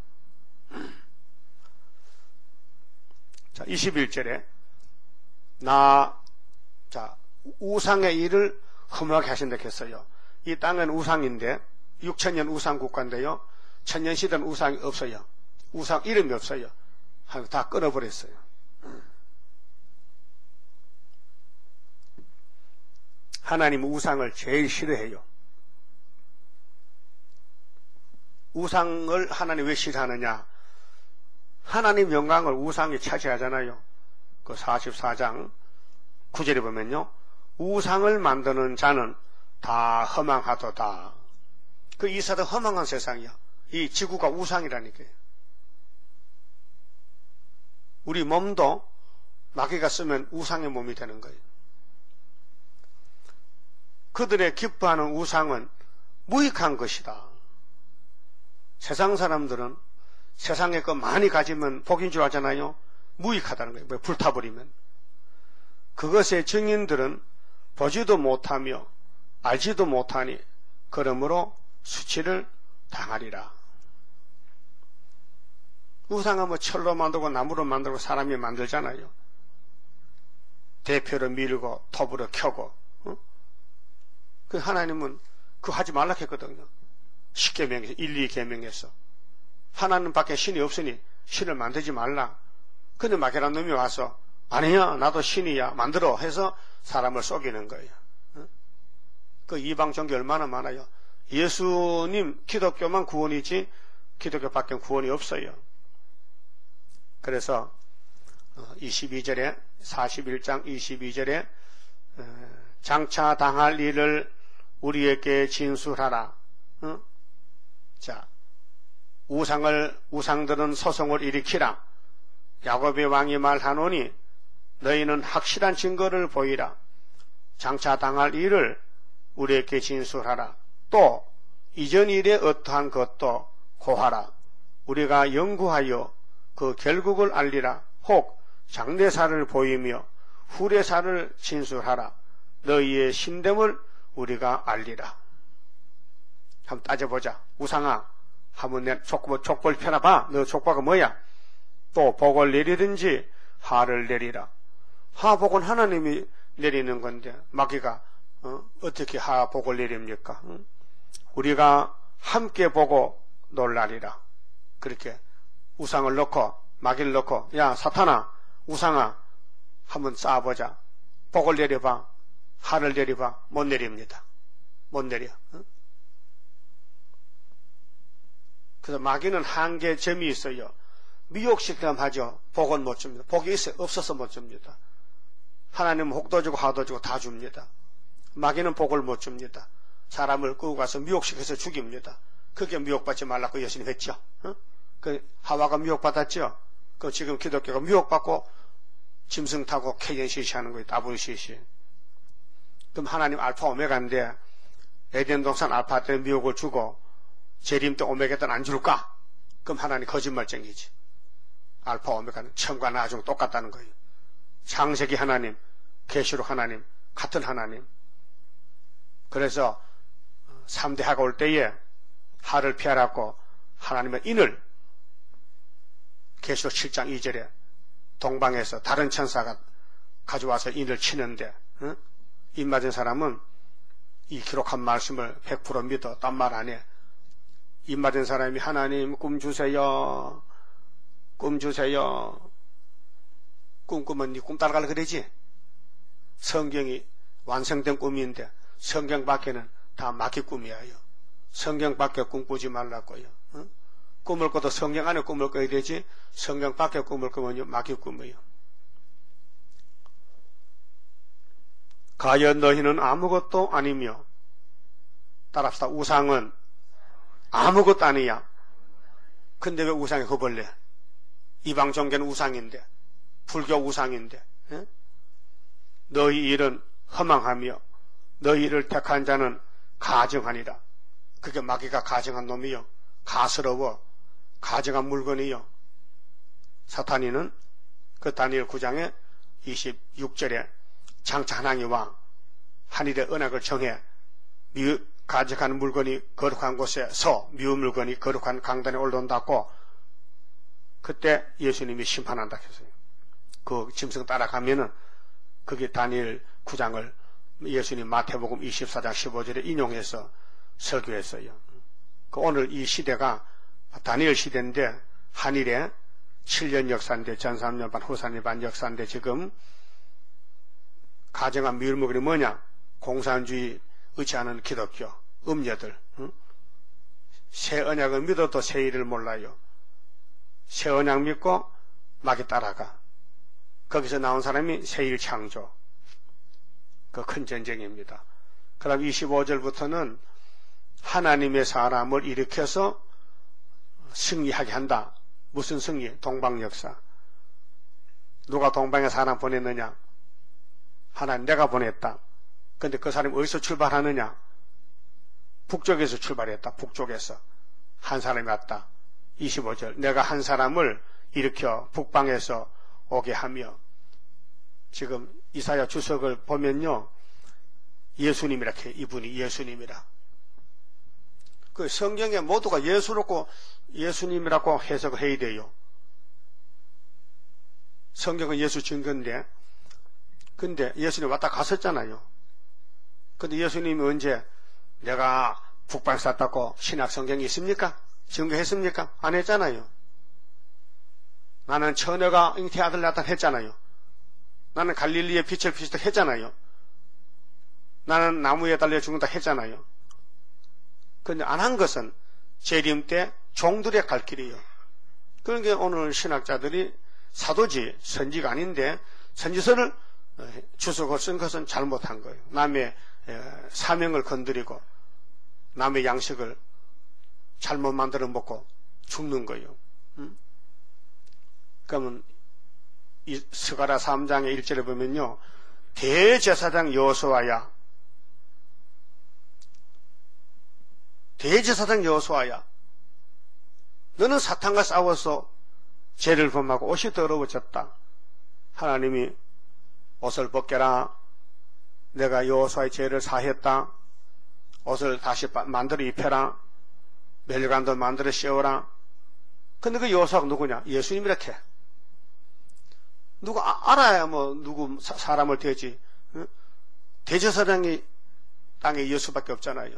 자, 이십일 절에 나, 자, 우상의 일을 흠하게 하신다 했어요. 이 땅은 우상인데 육천 년 우상 국가인데요. 천년 시대는 우상이 없어요. 우상 이름이 없어요. 다 끊어버렸어요. 하나님은 우상을 제일 싫어해요. 우상을 하나님 왜 싫어하느냐? 하나님 영광을 우상이 차지하잖아요. 그 사십사 장 구 절에 보면요. 우상을 만드는 자는 다 허망하도다. 그 이사도 허망한 세상이야. 이 지구가 우상이라니까요. 우리 몸도 마귀가 쓰면 우상의 몸이 되는 거예요. 그들의 기뻐하는 우상은 무익한 것이다. 세상 사람들은 세상에 거 많이 가지면 복인 줄 알잖아요. 무익하다는 거예요. 불타버리면. 그것의 증인들은 보지도 못하며 알지도 못하니 그러므로 수치를 당하리라. 우상은 뭐 철로 만들고 나무로 만들고 사람이 만들잖아요. 대표로 밀고 톱으로 켜고. 어? 그 하나님은 그거 하지 말라 했거든요. 십 계명에서 일, 이 계명에서 하나님 밖에 신이 없으니 신을 만들지 말라. 근데 마귀란 놈이 와서 아니야 나도 신이야 만들어 해서 사람을 속이는 거예요. 어? 그 이방 종교 얼마나 많아요. 예수님 기독교만 구원이지 기독교 밖에 구원이 없어요. 그래서 이십이 절에 사십일 장 이십이 절에 장차 당할 일을 우리에게 진술하라. 어? 자, 우상을 우상들은 소송을 일으키라. 야곱의 왕이 말하노니 너희는 확실한 증거를 보이라. 장차 당할 일을 우리에게 진술하라. 또 이전 일에 어떠한 것도 고하라. 우리가 연구하여 그 결국을 알리라. 혹 장래사를 보이며 후래사를 진술하라. 너희의 신됨을 우리가 알리라. 한번 따져보자. 우상아, 한번 내 족보, 족보를 펴놔봐. 너 족보가 뭐야? 또 복을 내리든지 하를 내리라. 하, 복은 하나님이 내리는 건데 마귀가 어? 어떻게 하, 복을 내립니까? 응? 우리가 함께 보고 놀라리라. 그렇게 우상을 넣고 마귀를 넣고 야 사탄아 우상아 한번 쌓아보자. 복을 내려봐. 하를 내려봐. 못 내립니다. 못 내려. 응? 그래서 마귀는 한계 점이 있어요. 미혹시키면 하죠. 복은 못 줍니다. 복이 있어요. 없어서 못 줍니다. 하나님은 복도 주고 하도 주고 다 줍니다. 마귀는 복을 못 줍니다. 사람을 끌고 가서 미혹시켜서 죽입니다. 그게 미혹받지 말라고 예수님 했죠. 어? 그 하와가 미혹받았죠. 그 지금 기독교가 미혹받고 짐승 타고 케이엔시시 하는 거예요. 더블유시시. 그럼 하나님 알파 오메가인데 에덴 동산 알파 때 미혹을 주고 재림 때 오메가 때는 안 줄까? 그럼 하나님 거짓말쟁이지. 알파 오메가는 처음과 나중 똑같다는 거예요. 창세기 하나님, 계시록 하나님, 같은 하나님. 그래서 삼 대 하가 올 때에 하를 피하라고 하나님의 인을 계시록 칠 장 이 절에 동방에서 다른 천사가 가져와서 인을 치는데 응? 입 맞은 사람은 이 기록한 말씀을 백 퍼센트 믿어. 딴 말 안 해. 입 맞은 사람이 하나님 꿈 주세요. 꿈 주세요. 꿈 꾸면 네 꿈 따라가려 그러지. 성경이 완성된 꿈인데 성경 밖에는 다 마귀 꿈이에요. 성경 밖에 꿈꾸지 말라고요. 응? 꿈을 꿔도 성경 안에 꿈을 꿔야 되지 성경 밖에 꿈을 꾸면 마귀 꿈이에요. 가연 너희는 아무것도 아니며 따라합시다. 우상은 아무것도 아니야. 근데 왜 우상에 겁을 내? 이방 종교는 우상인데 불교 우상인데 에? 너희 일은 허망하며 너희 일을 택한 자는 가증하니라. 그게 마귀가 가증한 놈이요. 가스러워 가증한 물건이요. 사탄이는 그 다니엘 구 장의 이십육 절에 장차 하나님의 왕 하늘의 언약을 정해 미, 가증한 물건이 거룩한 곳에 서 미운 물건이 거룩한 강단에 올라온다고 그때 예수님이 심판한다 했어요. 그 짐승 따라가면은 그게 다니엘 구 장을 예수님 마태복음 이십사 장 십오 절에 인용해서 설교했어요. 그 오늘 이 시대가 다니엘 시대인데 한일에 칠 년 역사인데 전 삼 년 반 후 삼 년 반 역사인데 지금 가정한 미울먹이 뭐냐? 공산주의 의지하는 기독교 음녀들 응? 새 언약을 믿어도 새 일을 몰라요. 새 언약 믿고 마귀 따라가. 거기서 나온 사람이 새 일 창조. 그 큰 전쟁입니다. 그럼 이십오 절부터는 하나님의 사람을 일으켜서 승리하게 한다. 무슨 승리? 동방 역사. 누가 동방에 사람 보냈느냐? 하나님 내가 보냈다. 근데 그 사람이 어디서 출발하느냐? 북쪽에서 출발했다. 북쪽에서 한 사람이 왔다. 이십오 절 내가 한 사람을 일으켜 북방에서 오게 하며 지금 이사야 주석을 보면요 예수님이라 해. 이분이 예수님이라. 그 성경에 모두가 예수롭고 예수님이라고 해석을 해야 돼요. 성경은 예수 증거인데 근데 예수님 왔다 갔었잖아요. 근데 예수님이 언제 내가 북방 쌌다고 신약 성경이 있습니까? 증거했습니까? 안 했잖아요. 나는 처녀가 잉태 아들 낳았다 했잖아요. 나는 갈릴리의 빛을 비추다 했잖아요. 나는 나무에 달려 죽는다 했잖아요. 근데 안 한 것은 재림 때 종들의 갈 길이에요. 그러니까 오늘 신학자들이 사도지 선지가 아닌데 선지서를 주석을 쓴 것은 잘못한 거예요. 남의 사명을 건드리고 남의 양식을 잘못 만들어 먹고 죽는 거예요. 음? 그러면 이 스가랴 삼 장의 일 절에 보면요. 대제사장 여호수아야 대제사장 여호수아야 너는 사탄과 싸워서 죄를 범하고 옷이 더러워졌다. 하나님이 옷을 벗겨라. 내가 여호수아의 죄를 사했다. 옷을 다시 만들어 입혀라. 멜관도 만들어 씌워라. 근데 그 여호수아가 누구냐? 예수님이라 해. 누구 아, 알아야 뭐 누구 사, 사람을 대지. 응? 대제사장이 땅에 예수밖에 없잖아요.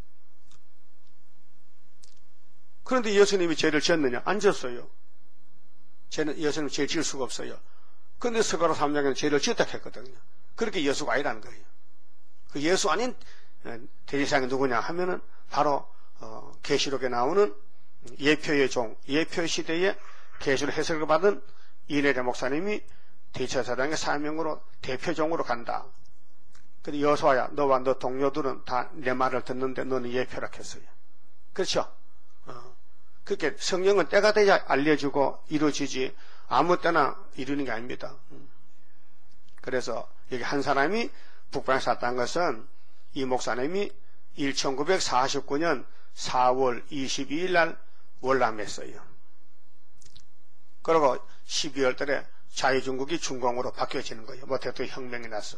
그런데 예수님이 죄를 지었느냐? 안 지었어요. 죄는 예수님 죄를 지을 수가 없어요. 그런데 스가랴 삼 장에는 죄를 지었다 했거든요. 그렇게 예수가 아니라는 거예요. 그 예수 아닌 대제사장이 누구냐 하면은 바로 어, 계시록에 나오는 예표의 종, 예표 시대에 계시록 해석을 받은 이내자 목사님이 대제사장의 사명으로 대표종으로 간다. 근데 여호수아야, 너와 너 동료들은 다 내 말을 듣는데 너는 예표라 했어요. 그렇죠? 어, 그렇게 성령은 때가 돼야 알려주고 이루어지지 아무 때나 이루는 게 아닙니다. 그래서 여기 한 사람이 북방에 샀다는 것은 이 목사님이 천구백사십구 년 사월 이십이일 날 월남했어요. 그리고 십이월 달에 자유중국이 중공으로 바뀌어지는 거예요. 모태도 혁명이 나서.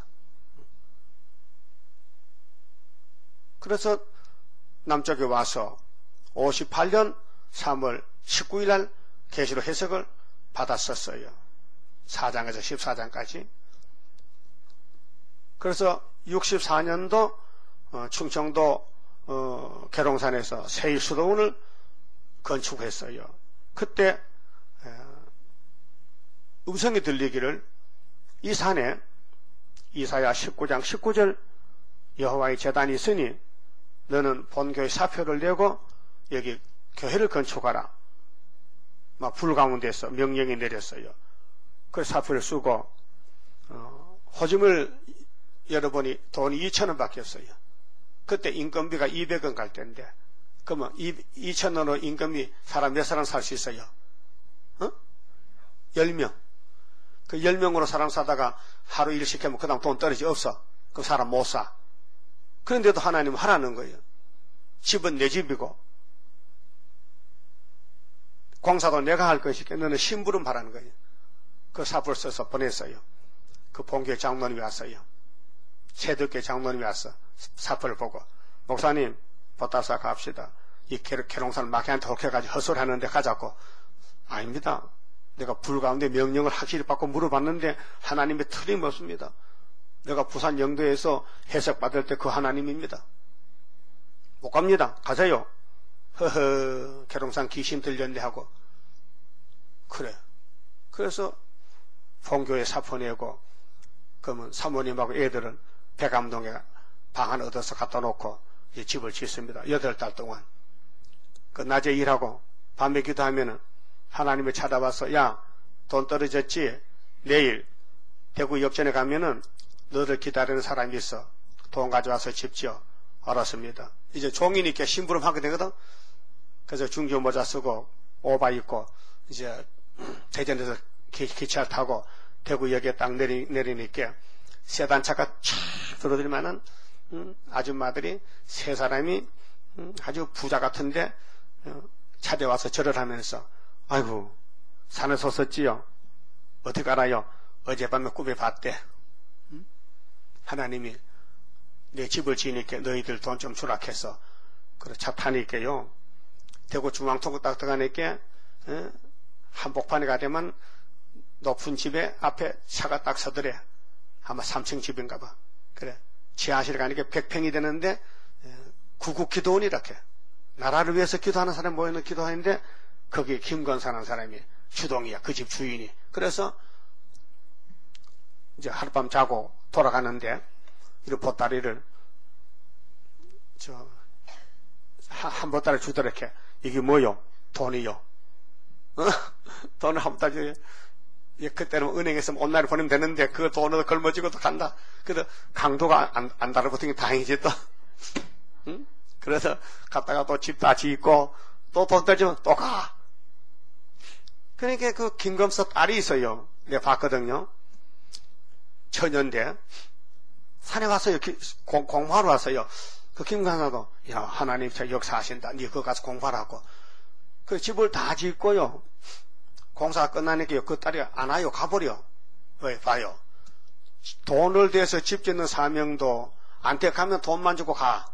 그래서 남쪽에 와서 오십팔 년 삼월 십구일 날 계시록 해석을 받았었어요. 사 장에서 십사 장까지. 그래서 육십사 년도 어, 충청도 어, 계룡산에서 세일수도원을 건축했어요. 그때 에, 음성이 들리기를 이 산에 이사야 십구 장 십구 절 여호와의 제단이 있으니 너는 본교의 사표를 내고 여기 교회를 건축하라. 막 불 가운데서 명령이 내렸어요. 그 사표를 쓰고 어, 호즘을 열어보니 돈이 이천 원 밖에 없어요. 그때 인건비가 이백 원 갈 때인데 그러면 이천 원으로 인건비 사람 몇 사람 살 수 있어요? 어? 열 명. 그 열 명으로 사람 사다가 하루 일 시키면 그 다음 돈 떨어지 없어. 그 사람 못 사. 그런데도 하나님은 하라는 거예요. 집은 내 집이고 공사도 내가 할 것이니까 너는 심부름 하라는 거예요. 그 사표를 써서 보냈어요. 그 본교회 장로님이 왔어요. 세덕교회 장로님이 왔어. 사표를 보고 목사님 보따사 갑시다. 이 계룡산 마귀한테 혹해가지고 헛소리 하는데 가자고. 아닙니다. 내가 불 가운데 명령을 확실히 받고 물어봤는데 하나님의 틀림없습니다. 내가 부산 영도에서 해석받을 때 그 하나님입니다. 못 갑니다. 가세요. 허허 계룡산 귀신 들렸네 하고. 그래. 그래서 본교에 사표 내고 그러면 사모님하고 애들은 백암동에 방 하나 얻어서 갖다 놓고 이제 집을 짓습니다. 여덟 달 동안. 그 낮에 일하고 밤에 기도하면은 하나님이 찾아와서 야, 돈 떨어졌지? 내일 대구 역전에 가면은 너를 기다리는 사람이 있어. 돈 가져와서 집 지어. 알았습니다. 이제 종이니까 심부름 하게 되거든. 그래서 중교 모자 쓰고 오바 입고 이제 대전에서 기, 기차를 타고 대구역에 딱 내리, 내리니까 세단차가 촥 들어들면은 음, 아줌마들이 세 사람이 음, 아주 부자 같은데 어, 차대 와서 절을 하면서 아이고 산에서 썼지요. 어떻게 알아요? 어젯밤에 꿈에 봤대. 음? 하나님이 내 집을 지으니까 너희들 돈 좀 주라 해서 그래 차 타니까요. 대구 중앙통구 딱 들어가니까 어? 한복판에 가려면 높은 집에 앞에 차가 딱 서더래. 아마 삼 층 집인가 봐. 그래. 지하실 가니까 백 평이 되는데 구국 기도원 이렇게. 나라를 위해서 기도하는 사람이 모여는 기도하는데 거기에 김건사라는 사람이 주동이야. 그 집 주인이. 그래서 이제 하룻밤 자고 돌아가는데 이 보따리를 저 한 보따리 주더렇게. 이게 뭐요? 돈이요. 어? 돈을 한 보따리 줘요. 예, 그때는 은행에서 온날에 보내면 되는데 그 돈으로 걸머지고도 간다. 그래서 강도가 안, 안 달아붙은 게 다행이지 또. 응? 그래서 갔다가 또 집 다 짓고 또 돈 떨어지면 또 가. 그러니까 그 김검서 딸이 있어요. 내가 봤거든요. 처년대 산에 왔어요. 공, 공부하러 왔어요. 그 김관사도 야 하나님 저 역사하신다. 니 그거 가서 공부하라고. 그 집을 다 짓고요. 공사가 끝나니까 그 딸이 안 와요. 가버려. 왜? 봐요. 돈을 대서 집 짓는 사명도 안테 가면 돈만 주고 가.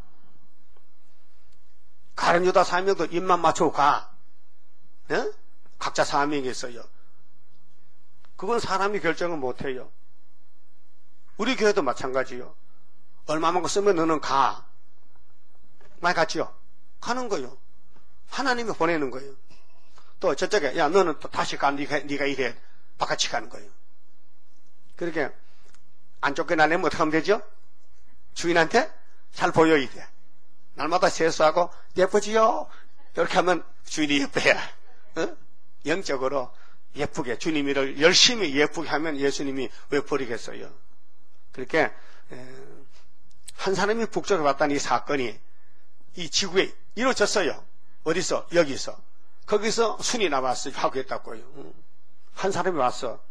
가른 유다 사명도 입만 맞추고 가. 네? 각자 사명이 있어요. 그건 사람이 결정을 못해요. 우리 교회도 마찬가지요. 얼마만큼 쓰면 너는 가. 많이 갔지요? 가는 거요. 하나님이 보내는 거예요. 또 저쪽에 야 너는 또 다시 가. 네가, 네가 이래. 바깥이 가는 거예요. 그렇게 안 쫓겨나려면 어떻게 하면 되죠? 주인한테 잘 보여야 돼. 날마다 세수하고 예쁘지요? 이렇게 하면 주인이 예뻐야. 어? 영적으로 예쁘게 주님이를 열심히 예쁘게 하면 예수님이 왜 버리겠어요? 그렇게 한 사람이 북쪽에 왔다는 이 사건이 이 지구에 이루어졌어요. 어디서? 여기서. 거기서 순이 나왔어요. 하겠다고요. 한 사람이 왔어.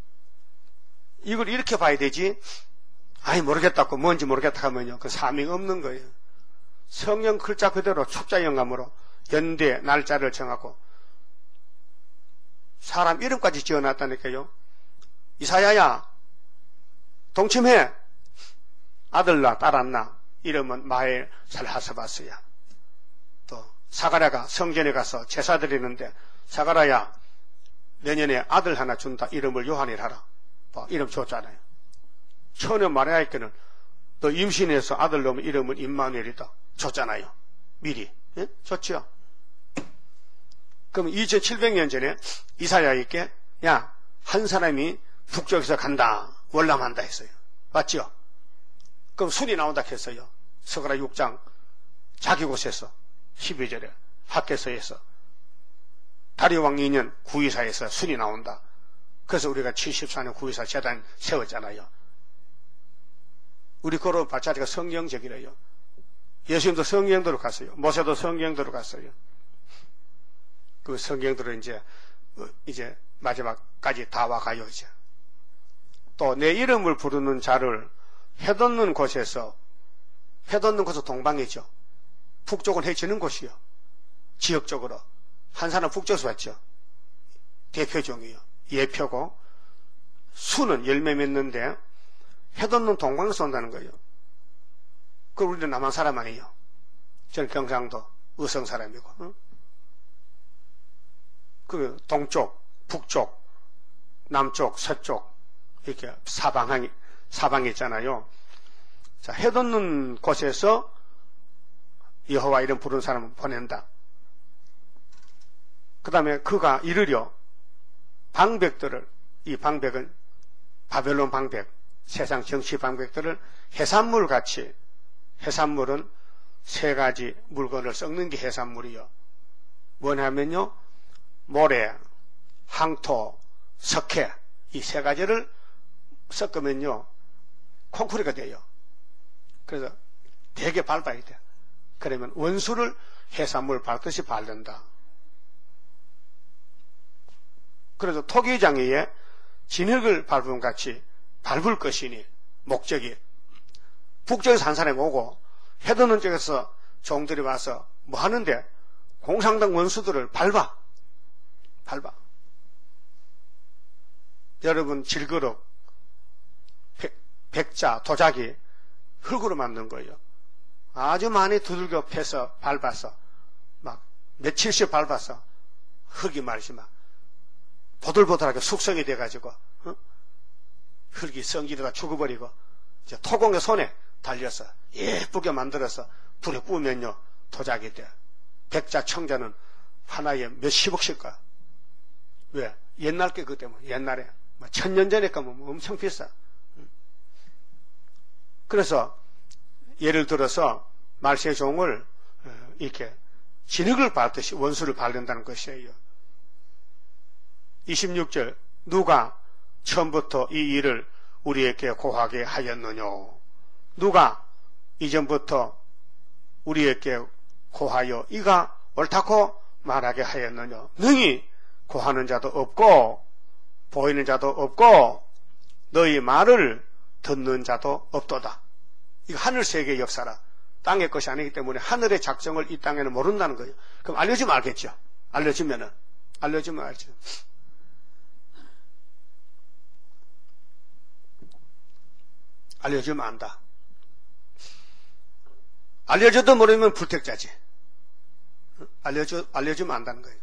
이걸 이렇게 봐야 되지. 아이 모르겠다고 뭔지 모르겠다 하면요. 그 사명이 없는 거예요. 성령 글자 그대로 축자 영감으로 연대 날짜를 정하고 사람 이름까지 지어놨다니까요. 이사야야, 동침해. 아들 낳아, 딸 안 낳아. 이름은 마헬 살하스바스야. 또 사가랴가 성전에 가서 제사 드리는데, 사가랴야, 내년에 아들 하나 준다. 이름을 요한이라 하라. 뭐, 이름 줬잖아요. 처녀 마리아에게는 또 임신해서 아들 놈의 이름은 임마누엘이다. 줬잖아요. 미리. 예? 줬죠. 그럼 이천칠백 년 전에 이사야에게 야, 한 사람이 북쪽에서 간다. 월남한다 했어요. 맞죠? 그럼 순이 나온다 했어요. 서가라 육 장 자기 곳에서 십이 절에 학개서에서 다리오왕 이 년 구이사에서 순이 나온다. 그래서 우리가 칠십사 년 구이사 재단 세웠잖아요. 우리 거로 발자리가 성경적이래요. 예수님도 성경대로 갔어요. 모세도 성경대로 갔어요. 그 성경대로 이제 이제 마지막까지 다 와가요. 이제 또 내 이름을 부르는 자를 해돋는 곳에서, 해돋는 곳은 동방이죠. 북쪽은 해 지는 곳이요. 지역적으로 한 사람 북쪽에서 왔죠. 대표종이요. 예표고 수는 열매 맺는데 해돋는 동방에서 온다는 거예요. 그럼 우리는 남한 사람 아니에요. 저는 경상도 의성 사람이고. 응? 그 동쪽, 북쪽, 남쪽, 서쪽 이렇게 사방이 사방이 있잖아요. 자, 해돋는 곳에서 여호와 이름 부르는 사람을 보낸다. 그 다음에 그가 이르려 방백들을, 이 방백은 바벨론 방백, 세상 정치 방백들을 해산물 같이, 해산물은 세 가지 물건을 섞는 게 해산물이요. 뭐냐면요, 모래, 항토, 석회, 이 세 가지를 섞으면요, 콘크리트가 돼요. 그래서 되게 밟아야 돼. 그러면 원수를 해산물 밟듯이 밟는다. 그래서 토기장애에 진흙을 밟음 같이 밟을 것이니, 목적이 북쪽에서 한 사람이 오고 해돋는 쪽에서 종들이 와서 뭐 하는데 공산당 원수들을 밟아 밟아. 여러분 질그릇, 백자, 도자기 흙으로 만든 거예요. 아주 많이 두들겨 패서 밟아서 막 며칠씩 밟아서 흙이 말이지 막 보들보들하게 숙성이 돼가지고 어? 흙이 성질이다 죽어버리고 이제 토공의 손에 달려서 예쁘게 만들어서 불에 구우면요 도자기 돼. 백자, 청자는 하나에 몇십억씩 가. 왜? 옛날 게 그때 뭐 옛날에 뭐 천년 전에 거면 엄청 비싸. 그래서 예를 들어서 말세종을 이렇게 진흙을 밟듯이 원수를 밟는다는 것이에요. 이십육 절 누가 처음부터 이 일을 우리에게 고하게 하였느냐. 누가 이전부터 우리에게 고하여 이가 옳다고 말하게 하였느냐. 능히 고하는 자도 없고 보이는 자도 없고 너희 말을 듣는 자도 없도다. 이거 하늘 세계의 역사라. 땅의 것이 아니기 때문에 하늘의 작정을 이 땅에는 모른다는 거예요. 그럼 알려주면 알겠죠. 알려주면은 알려주면 알죠. 알려주면 안다. 알려줘도 모르면 불택자지. 알려줘, 알려주면 안다는 거예요.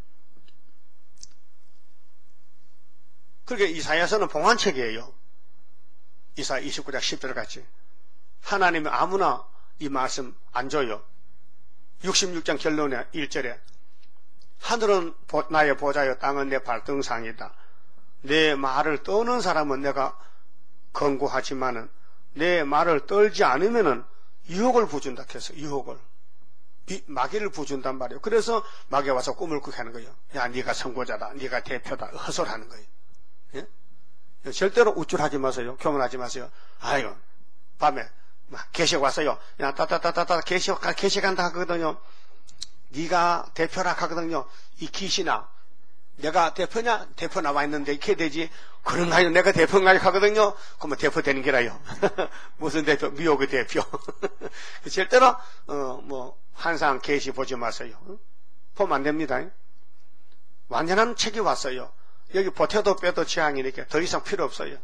그러게 이사야서는 봉안책이에요. 이사 이십구 장 십 절 같이. 하나님은 아무나 이 말씀 안 줘요. 육십육 장 결론에 일 절에 하늘은 나의 보좌요 땅은 내 발등상이다. 내 말을 떠는 사람은 내가 권고하지만은 내 말을 떨지 않으면은 유혹을 부준다 해서 유혹을 마귀를 부준단 말이에요. 그래서 마귀가 와서 꿈을 꾸게 하는 거예요. 야, 네가 선고자다, 네가 대표다, 헛소리하는 거예요. 예? 절대로 우쭐하지 마세요. 교만하지 마세요. 아유, 밤에 막 개식 왔어요. 야, 따따따따따 개식 개식한다 하거든요. 네가 대표라 하거든요. 이 기신아, 내가 대표냐? 대표 나와 있는데 이렇게 되지. 그런가요? 내가 대표인가요? 하거든요. 그러면 대표 되는 게라요. 무슨 대표? 미혹의 대표. 절대로 어, 뭐 환상 계시 보지 마세요. 보면 안 됩니다. 완전한 책이 왔어요. 여기 보태도 빼도 재앙이니까 더 이상 필요 없어요.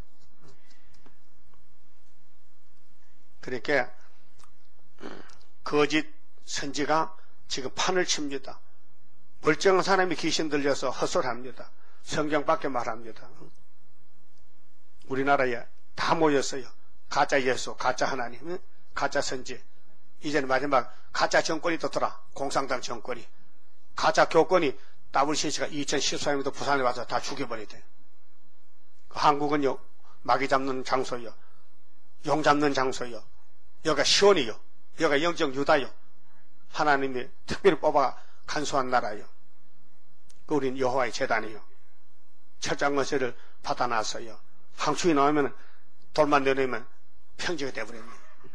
그러니까 거짓 선지가 지금 판을 칩니다. 멀쩡한 사람이 귀신 들려서 헛소리합니다. 성경밖에 말합니다. 우리나라에 다 모였어요. 가짜 예수, 가짜 하나님, 가짜 선지. 이제는 마지막 가짜 정권이 떴더라. 공산당 정권이. 가짜 교권이 더블유씨씨가 이천십사 년도 부산에 와서 다 죽여버리대. 한국은요, 마귀 잡는 장소요. 용 잡는 장소요. 여기가 시온이요. 여기가 영적 유다요. 하나님이 특별히 뽑아 간수한 나라요. 그 우린 여호와의 제단이요. 철장건설을 받아놨어요. 항추이 나오면 돌만 내놓으면 평지가 되어버립니다.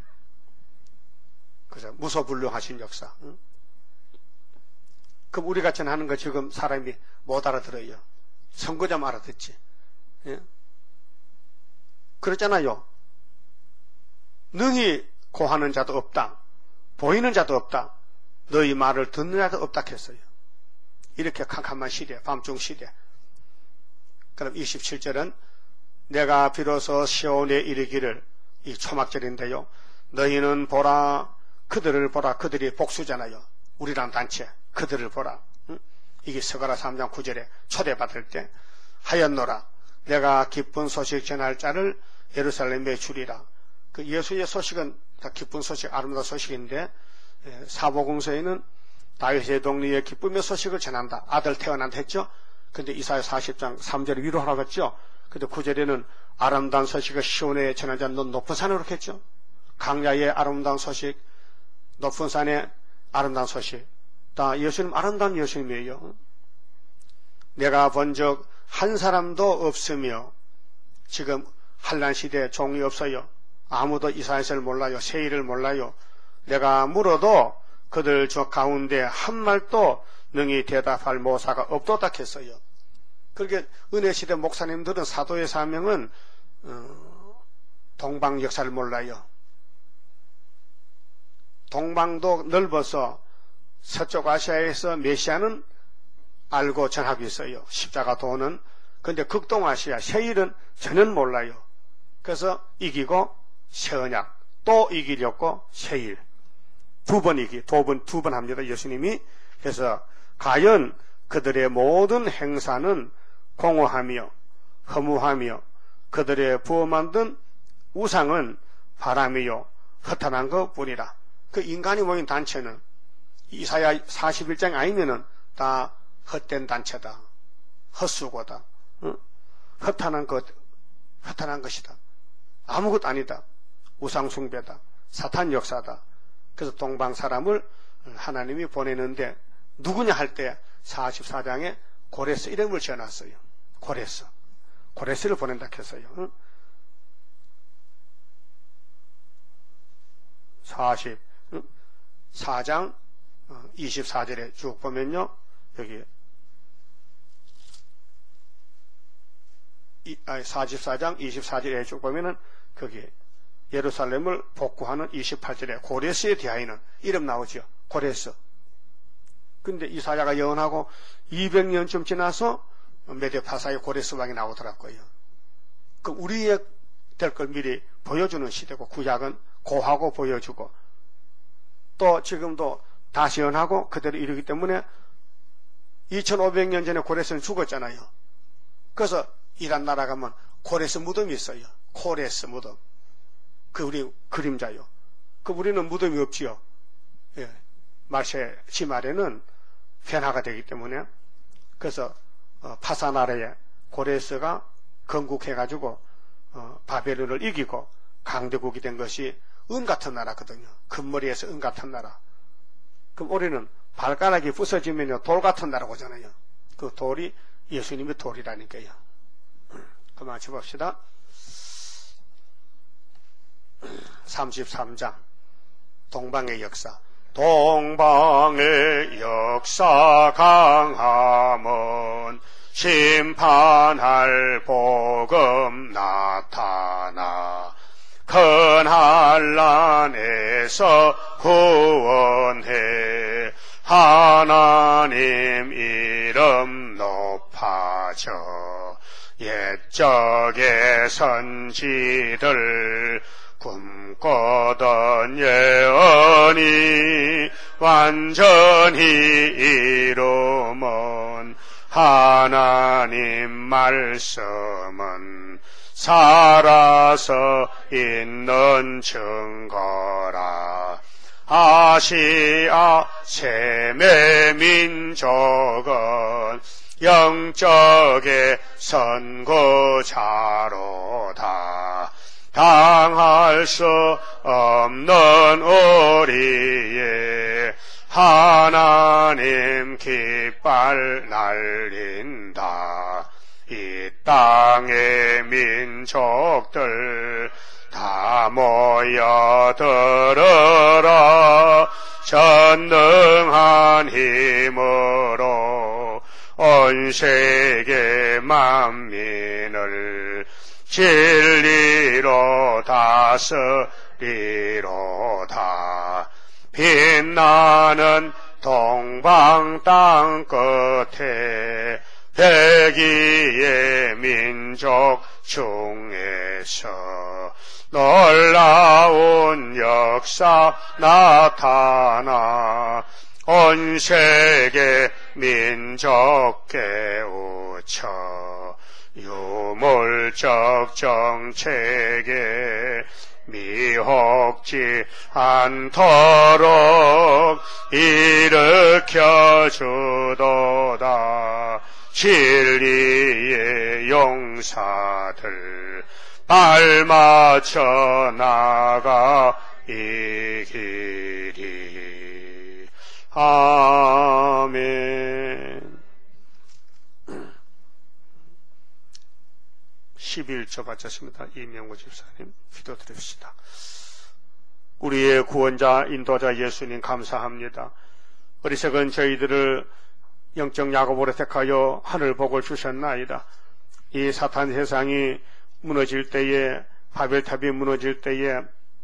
그래서 무소불능하신 역사. 응? 그럼 우리 같이 하는 거 지금 사람이 못 알아들어요. 선거자 알아듣지. 예? 그렇잖아요. 능히 고하는 자도 없다. 보이는 자도 없다. 너희 말을 듣는 자도 없다 했어요. 이렇게 캄캄한 시대, 밤중 시대. 그럼 이십칠 절은 내가 비로소 시온에 이르기를, 이 초막절인데요. 너희는 보라, 그들을 보라. 그들이 복수잖아요. 우리랑 단체, 그들을 보라. 응? 이게 스가랴 삼 장 구 절에 초대받을 때 하였노라. 내가 기쁜 소식 전할 자를 예루살렘에 주리라. 그 예수의 소식은 다 기쁜 소식, 아름다운 소식인데 사복음서에는 다윗의 동리에 기쁨의 소식을 전한다. 아들 태어난다 했죠. 근데 이사야 사십 장 삼 절에 위로하라고 했죠. 근데 구 절에는 아름다운 소식을 시온에 전한 자는 넌 높은 산으로 했죠. 강야의 아름다운 소식, 높은 산의 아름다운 소식. 다 예수님 아름다운 예수님이에요. 내가 본 적 한 사람도 없으며, 지금 한란 시대에 종이 없어요. 아무도 이사야서를 몰라요. 세일을 몰라요. 내가 물어도 그들 저 가운데 한 말도 능히 대답할 모사가 없도다 했어요. 그렇게 은혜시대 목사님들은 사도의 사명은 어, 동방 역사를 몰라요. 동방도 넓어서 서쪽 아시아에서 메시아는 알고 전하고 있어요. 십자가 도는. 그런데 극동아시아 세일은 전혀 몰라요. 그래서 이기고 세언약, 또 이기려고 세일. 두 번 이기, 두 번, 두 번 합니다. 예수님이. 그래서 과연 그들의 모든 행사는 공허하며 허무하며 그들의 부어 만든 우상은 바람이요 허탄한 것뿐이라. 그 인간이 모인 단체는 이사야 사십일 장 아니면은 다 헛된 단체다. 헛수고다. 응? 허탄한 것, 허탄한 것이다. 아무것도 아니다. 우상숭배다. 사탄 역사다. 그래서 동방 사람을 하나님이 보내는데 누구냐 할 때 사십사 장에 고레스 이름을 지어놨어요. 고레스. 고레스를 보낸다 했어요. 응? 사십사 장 이십사 절에 쭉 보면요. 여기 사십사 장 이십사 절에 쭉 보면은 거기 예루살렘을 복구하는 이십팔 절에 고레스에 대하여는 이름 나오죠. 고레스. 근데 이사야가 예언하고 이백 년쯤 지나서 메데파사의 고레스 왕이 나오더라고요. 그 우리의 될 걸 미리 보여주는 시대고, 구약은 고하고 보여주고, 또 지금도 다시 예언하고 그대로 이르기 때문에 이천오백 년 전에 고레스는 죽었잖아요. 그래서 이란 나라 가면 고레스 무덤이 있어요. 코레스 무덤. 그 우리 그림자요. 그 우리는 무덤이 없지요. 예. 말세 지말에는 변화가 되기 때문에. 그래서 어, 파사나라에 고레스가 건국해가지고 어, 바벨론을 이기고 강대국이 된 것이 은 같은 나라거든요. 금머리에서 은 같은 나라. 그럼 우리는 발가락이 부서지면 돌 같은 나라고 하잖아요. 그 돌이 예수님의 돌이라니까요. 그만 짚읍시다. 삼십삼 장 동방의 역사. 동방의 역사 강함은 심판할 복음 나타나 큰 한란에서 구원해 하나님 이름 높아져. 옛적의 선지들 꿈꾸던 예언이 완전히 이루면 하나님 말씀은 살아서 있는 증거라. 아시아 셈의 민족은 영적의 선구자로다. 당할 수 없는 우리의 하나님 깃발 날린다. 이 땅의 민족들 다 모여들어라. 전능한 힘으로 온 세계 만민을 진리로 다스리로다. 빛나는 동방 땅 끝에 백이의 민족 중에서 놀라운 역사 나타나 온 세계 민족 깨우쳐 유물적 정책에 미혹지 않도록 일으켜 주도다. 진리의 용사들 발맞춰 나가 이기리. 아멘. 십일 조 바쳤습니다. 이명호 집사님 기도드립시다. 우리의 구원자 인도자 예수님 감사합니다. 어리석은 저희들을 영적 야곱으로 택하여 하늘 복을 주셨나이다. 이 사탄 세상이 무너질 때에, 바벨탑이 무너질 때에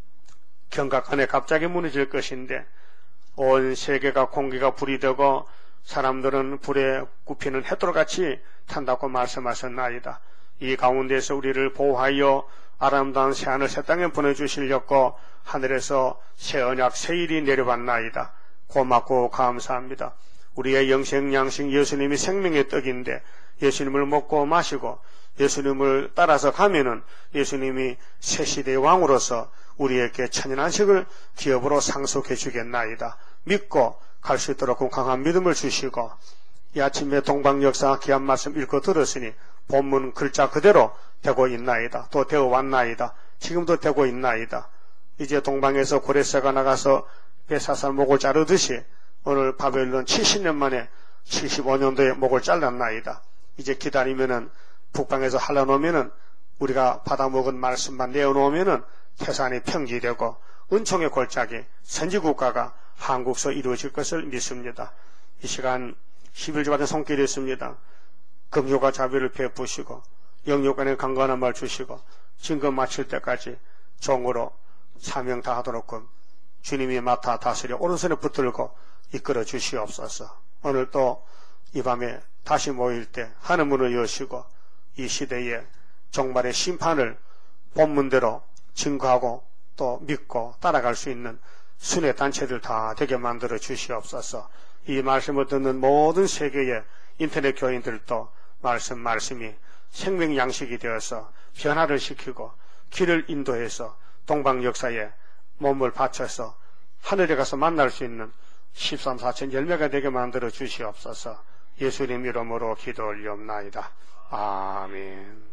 경각간에 갑자기 무너질 것인데 온 세계가 공기가 불이 되고 사람들은 불에 굽히는 햇돌같이 탄다고 말씀하셨나이다. 이 가운데서 우리를 보호하여 아름다운 새하늘 새 땅에 보내주시려고 하늘에서 새 언약 새 일이 내려왔나이다. 고맙고 감사합니다. 우리의 영생 양식 예수님이 생명의 떡인데 예수님을 먹고 마시고 예수님을 따라서 가면은 예수님이 새 시대의 왕으로서 우리에게 천연한식을 기업으로 상속해 주겠나이다. 믿고 갈 수 있도록 강한 믿음을 주시고, 이 아침에 동방역사 귀한 말씀 읽고 들었으니 본문 글자 그대로 되고 있나이다. 또 되어 왔나이다. 지금도 되고 있나이다. 이제 동방에서 고레스가 나가서 베사살 목을 자르듯이 오늘 바벨론 칠십 년 만에 칠십오 년도에 목을 잘랐나이다. 이제 기다리면은 북방에서 할라놓으면은 우리가 받아먹은 말씀만 내어놓으면은 태산이 평지되고 은총의 골짜기 선지국가가 한국서 이루어질 것을 믿습니다. 이 시간 십일 주 받은 손길이 있습니다. 금요가 자비를 베푸시고 영육간에 강건한 말 주시고 증거 마칠 때까지 종으로 사명 다하도록끔 주님이 맡아 다스려 오른손에 붙들고 이끌어 주시옵소서. 오늘 또 이 밤에 다시 모일 때 하늘 문을 여시고 이 시대의 종말의 심판을 본문대로 증거하고 또 믿고 따라갈 수 있는 순회 단체들 다 되게 만들어 주시옵소서. 이 말씀을 듣는 모든 세계의 인터넷 교인들도 말씀 말씀이 생명 양식이 되어서 변화를 시키고 길을 인도해서 동방 역사에 몸을 바쳐서 하늘에 가서 만날 수 있는 십삼 사천 열매가 되게 만들어 주시옵소서. 예수님 이름으로 기도 올리옵나이다. 아멘.